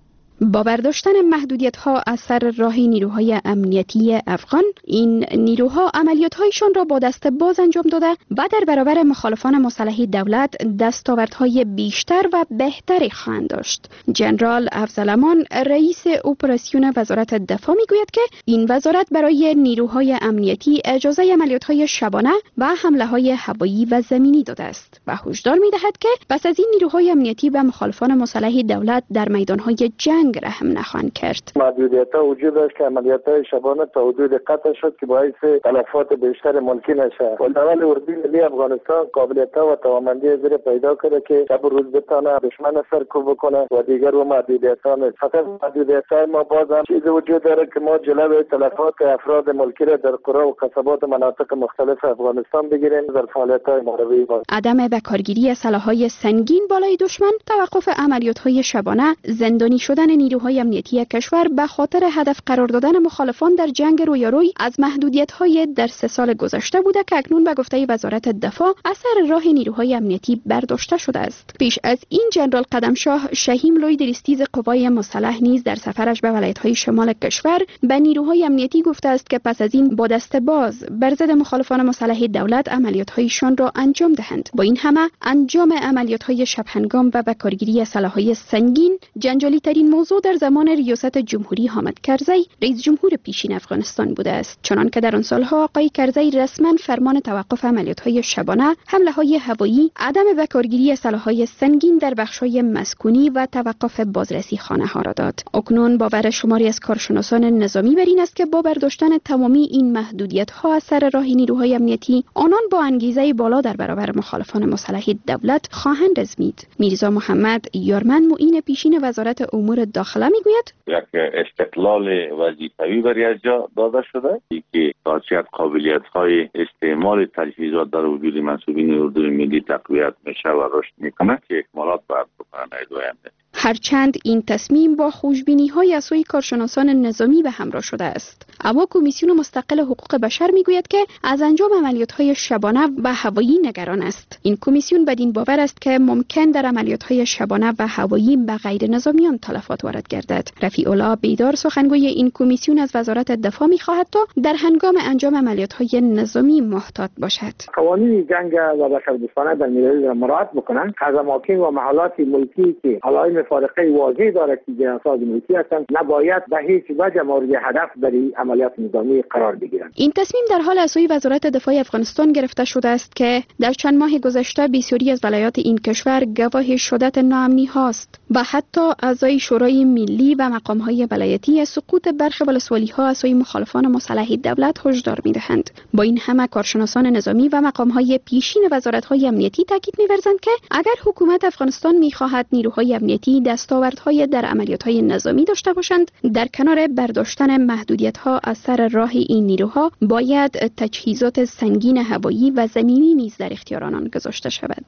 با برداشتن محدودیت‌ها از سر راه نیروهای امنیتی افغان، این نیروها عملیات‌هایشان را با دست باز انجام داده و در برابر مخالفان مسلح دولت دستاوردهای بیشتر و بهتری خواهند داشت. جنرال افضل امان رئیس اپراسیون وزارت دفاع میگوید که این وزارت برای نیروهای امنیتی اجازه عملیات‌های شبانه و حمله‌های هوایی و زمینی داده است و هشدار می‌دهد که پس از این نیروهای امنیتی و مخالفان مسلح دولت در میدان‌های جنگ رحم نخواهند کرد. محدودیت‌ها وجود داشت که عملیات‌های شبانه تا حدود قطع شد که باعث تلفات بیشتر ممکن نشه. ولدول اردوی ملی افغانستان قابلیت‌ها و توانمندی زیر پیدا کرده که شب و روز بتونه دشمن سرکوب بکنه و دیگر و محدودیت‌ها نیست. فقط محدودیت‌های ما باز هم چیزی وجود داره که ما جلوی تلفات افراد ملکی را در قرى و قصبات و مناطق مختلف افغانستان بگیریم در فعالیت‌های ماروی باز. عدم بکارگیری سلاح‌های سنگین بالای دشمن، توقف عملیات‌های شبانه، زندانی شدن نیروهای امنیتی کشور به خاطر هدف قرار دادن مخالفان در جنگ رویاروی از محدودیت‌های در 3 سال گذشته بوده که اکنون به گفته وزارت دفاع اثر راه نیروهای امنیتی برداشته شده است. پیش از این جنرال قدمشاه شهیم لوی دریستیز قوای مسلح نیز در سفرش به ولایت‌های شمال کشور به نیروهای امنیتی گفته است که پس از این با دست باز بر ضد مخالفان مسلح دولت عملیات‌هایشان را انجام دهند. با این همه انجام عملیات‌های شب‌هنگام و بکارگیری سلاح‌های سنگین جنجالی ترین موضوع در زمان ریاست جمهوری حامد کرزی رئیس جمهور پیشین افغانستان بوده است، چنان که در آن سالها آقای کرزی رسما فرمان توقف عملیات‌های شبانه، حمله‌های هوایی، عدم بکارگیری سلاح‌های سنگین در بخش‌های مسکونی و توقف بازرسی خانه‌ها را داد. اکنون باور شماری از کارشناسان نظامی بر این است که با برداشتن تمامی این محدودیت‌ها از سر راه نیروهای امنیتی، آنان با انگیزه بالا در برابر مخالفان مسلح دولت خواهند ازمید. میرزا محمد یارمن معین پیشین وزارت امور داخله میگوید یک استقلال وظیفوی برای از جا داده شده که تاچیت قابلیت‌های استعمال تجهیزات در وجود منصوبین اردوی ملی تقویت میشه و رشد میکنه که اکمالات باید بکنه دوینده. هرچند این تصمیم با خوشبینی‌های از سوی کارشناسان نظامی به همراه شده است، اما کمیسیون مستقل حقوق بشر میگوید که از انجام عملیات‌های شبانه و هوایی نگران است. این کمیسیون بدین باور است که ممکن در عملیات‌های شبانه و هوایی به غیر نظامیان تلفات وارد گردد. رفیع الله بیدار سخنگوی این کمیسیون از وزارت دفاع می‌خواهد تا در هنگام انجام عملیات‌های نظامی محتاط باشد. قوانین جنگ و بشردوستانه در میلیون را مراعات بکنند. از اماکن و محلات ملکی که علائم فارقه واضح دارد که جنسات ملکی هستند نباید به هیچ وجه مورد هدف در عملیات نظامی قرار بگیرند. این تصمیم در حال از سوی وزارت دفاع افغانستان گرفته شده است که در چند ماه گذشته بسیاری از ولایات این کشور گواه شدت ناامنی هاست و حتی اعضای شورای ملی و مقام‌های ولایتی از سقوط برخی ولسوالی‌ها از سوی مخالفان مسلح دولت هشدار می‌دهند. با این همه کارشناسان نظامی و مقام‌های پیشین وزارت‌های امنیتی تاکید می‌ورزند که اگر حکومت افغانستان می‌خواهد نیروهای امنیتی دستاوردهای در عملیات‌های نظامی داشته باشند، در کنار برداشتن محدودیت‌ها از سر راه این نیروها باید تجهیزات سنگین هوایی و زمینی نیز در اختیار آنان گذاشته شود.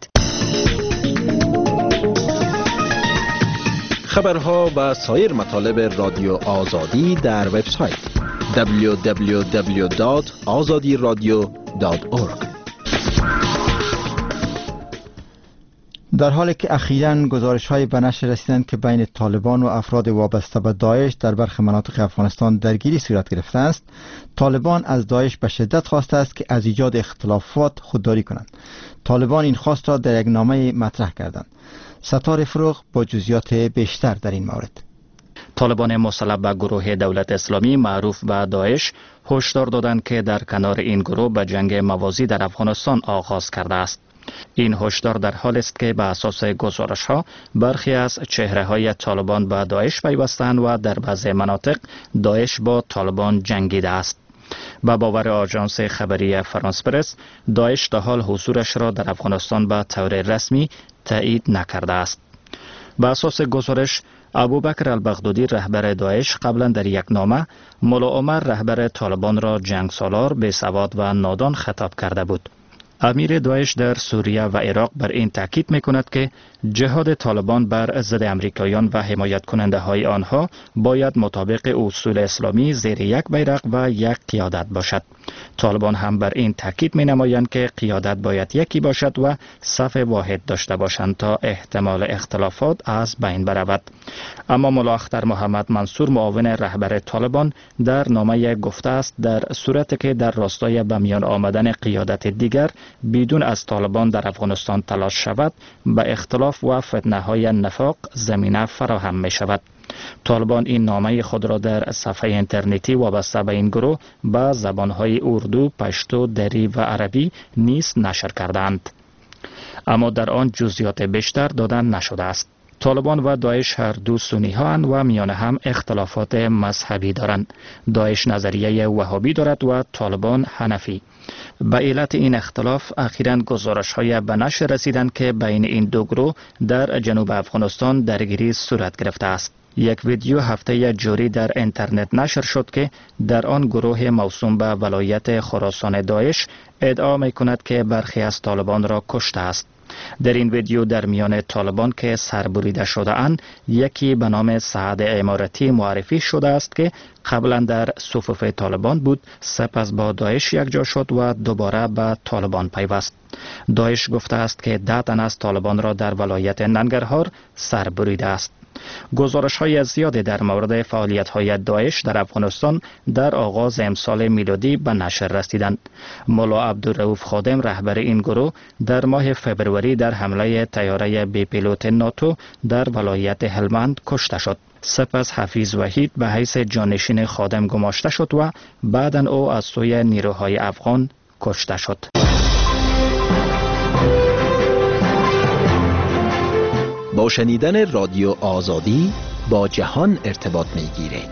خبرها و سایر مطالب رادیو آزادی در وبسایت www.azadiradio.org. در حالی که اخیراً گزارش‌های به نشر رسیدند که بین طالبان و افراد وابسته به داعش در برخی مناطق افغانستان درگیری صورت گرفته است، طالبان از داعش به شدت خواسته است که از ایجاد اختلافات خودداری کنند. طالبان این خواست را در یک نامه مطرح کردند. ستار فروغ با جزئیات بیشتر در این مورد. طالبان مسلح به گروه دولت اسلامی معروف به داعش هشدار دادند که در کنار این گروه به جنگ موازی در افغانستان آغاز کرده است. این هشدار در حال است که به اساس گزارش‌ها برخی از چهره‌های طالبان به داعش پیوستند و در بعضی مناطق داعش با طالبان جنگیده است. به باور آژانس خبری فرانس پرس، داعش تا حال حضورش را در افغانستان به طور رسمی تایید نکرده است. به اساس گزارش، ابوبکر البغدادی رهبر داعش قبلا در یک نامه مولا عمر رهبر طالبان را جنگسالار، بی‌سواد و نادان خطاب کرده بود. امیر داعش در سوریه و عراق بر این تاکید میکند که جهاد طالبان بر ضد امریکایان و حمایت کننده های آنها باید مطابق اصول اسلامی زیر یک بیرق و یک قیادت باشد. طالبان هم بر این تاکید می نمایند که قیادت باید یکی باشد و صف واحد داشته باشند تا احتمال اختلافات از بین برود. اما ملا اختر محمد منصور معاون رهبر طالبان در نامه گفته است در صورتی که در راستای به میان آمدن قیادت دیگر بدون از طالبان در افغانستان تلاش شود، به اختلاف و فتنه های نفاق زمینه فراهم می شود. طالبان این نامه خود را در صفحه اینترنتی وابسته به این گروه به زبانهای اردو، پشتو، دری و عربی نیز نشر کردند. اما در آن جزئیات بیشتر دادن نشده است. طالبان و داعش هر دو سنی هاند و میان هم اختلافات مذهبی دارند. داعش نظریه وهابی دارد و طالبان حنفی. به علت این اختلاف اخیراً گزارش‌های به نشر رسیدند که بین این دو گروه در جنوب افغانستان درگیری صورت گرفته است. یک ویدیو هفته جاری در اینترنت نشر شد که در آن گروه موسوم به ولایت خراسان داعش ادعا می‌کند که برخی از طالبان را کشته است. در این ویدیو در میان طالبان که سربریده شده اند، یکی به نام سعد امارتی معرفی شده است که قبلا در صفوف طالبان بود، سپس با داعش یکجا شد و دوباره به طالبان پیوست. داعش گفته است که 10 تن از طالبان را در ولایت ننگرهار سربریده است. گزارش‌های زیادی در مورد فعالیت‌های داعش در افغانستان در آغاز امسال میلادی به نشر رسیدند. مولا عبدالرؤوف خادم رهبر این گروه در ماه فبروری در حمله طیاره بی پیلوت ناتو در ولایت هلمند کشته شد. سپس حفیظ وحید به حیث جانشین خادم گماشته شد و بعداً او از سوی نیروهای افغان کشته شد. با شنیدن رادیو آزادی با جهان ارتباط می گیرید.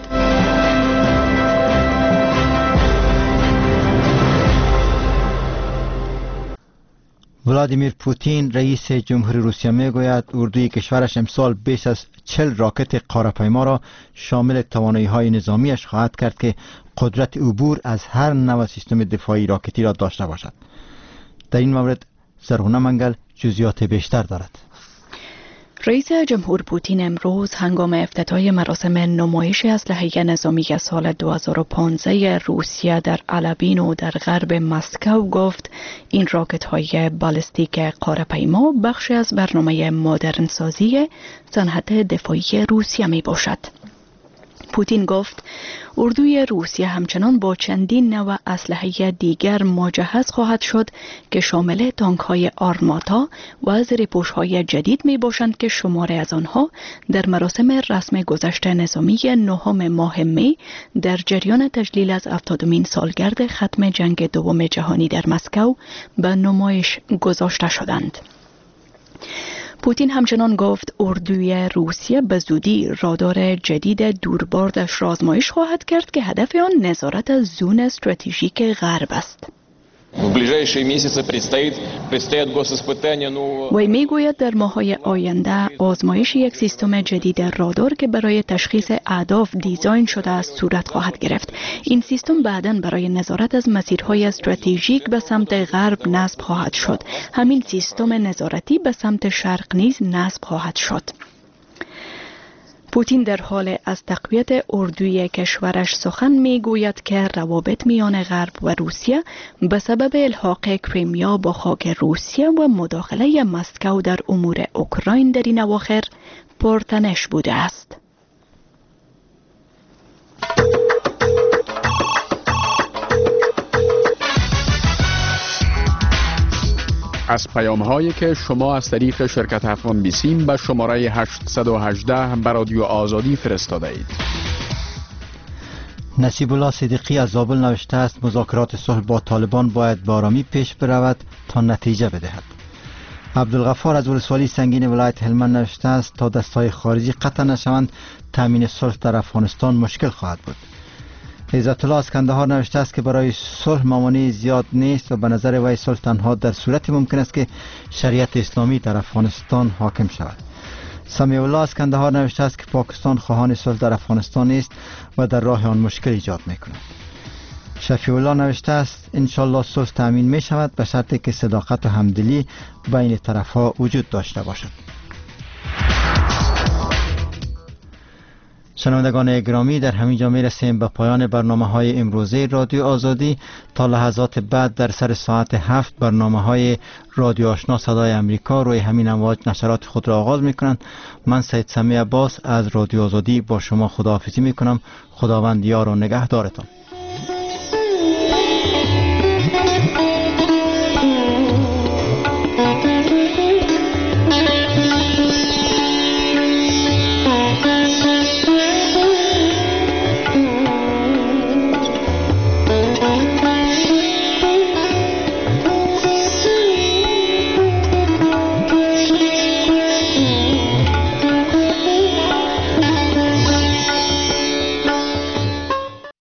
ولادیمیر پوتین رئیس جمهوری روسیه می گوید اردوی کشورش امسال بیش از 40 راکت قاره‌پیما را شامل توانایی‌های نظامیش خواهد کرد که قدرت عبور از هر نوع سیستم دفاعی راکتی را داشته باشد. در این مورد زرغونه منگل جزئیات بیشتر دارد. رئیس جمهور پوتین امروز هنگام افتتاح مراسم نمایش اسلحه نظامی سال 2015 روسیه در علبین در غرب مسکو گفت این راکت‌های بالستیک قاره‌پیما بخشی از برنامه مدرن سازی صنعت دفاعی روسیه می باشد. پوتین گفت اردوی روسیه همچنان با چندین نوع اسلحه دیگر مجهز خواهد شد که شامل تانک‌های آرماتا و زیرپوش‌های جدید می باشند که شماری از آنها در مراسم رسم گذشت نظامی 9 ماه می در جریان تجلیل از 70مین سالگرد ختم جنگ دوم جهانی در مسکو به نمایش گذاشته شدند. پوتین همچنان گفت اردوی روسیه به زودی رادار جدید دوربردش را آزمایش خواهد کرد که هدف آن نظارت از زون استراتژیک غرب است. وی میگوید در ماه‌های آینده آزمایش یک سیستم جدید رادار که برای تشخیص اهداف دیزاین شده است صورت خواهد گرفت. این سیستم بعداً برای نظارت از مسیرهای استراتژیک به سمت غرب نصب خواهد شد. همین سیستم نظارتی به سمت شرق نیز نصب خواهد شد. پوتین در حال از تقویت اردوی کشورش سخن میگوید که روابط میان غرب و روسیه به سبب الحاق کریمیا با خاک روسیه و مداخله مسکو در امور اوکراین در این اواخر پرتنش بوده است. از پیام‌هایی که شما از طریق شرکت افغان بیسیم به شماره 818 به رادیو آزادی فرستاده اید. نصیب الله صدیقی از زابل نوشته است مذاکرات صلح با طالبان باید با آرامی پیش برود تا نتیجه بدهد. عبدالغفار از ولسوالی سنگین ولایت هلمند نوشته است تا دستای خارجی قطع نشوند تامین صلح در افغانستان مشکل خواهد بود. عزت الله از کندهار نوشته است که برای صلح مانع زیاد نیست و به نظر وی صلح تنها در صورتی ممکن است که شریعت اسلامی در افغانستان حاکم شود. سمیع الله از کندهار نوشته است که پاکستان خواهان صلح در افغانستان است و در راه آن مشکل ایجاد می‌کند. شفیع الله نوشته است انشالله صلح تامین می شود به شرطی که صداقت و همدلی بین طرفها وجود داشته باشد. شنوندگان گرامی، در همین جا می رسیم به پایان برنامه های امروزه رادیو آزادی. تا لحظات بعد در سر ساعت 7 برنامه های رادیو آشنا صدای امریکا روی همین امواج نشرات خود را آغاز می کنند. من سید سمیع عباس از رادیو آزادی با شما خداحافظی می کنم. خداوند یار و نگهدارتان.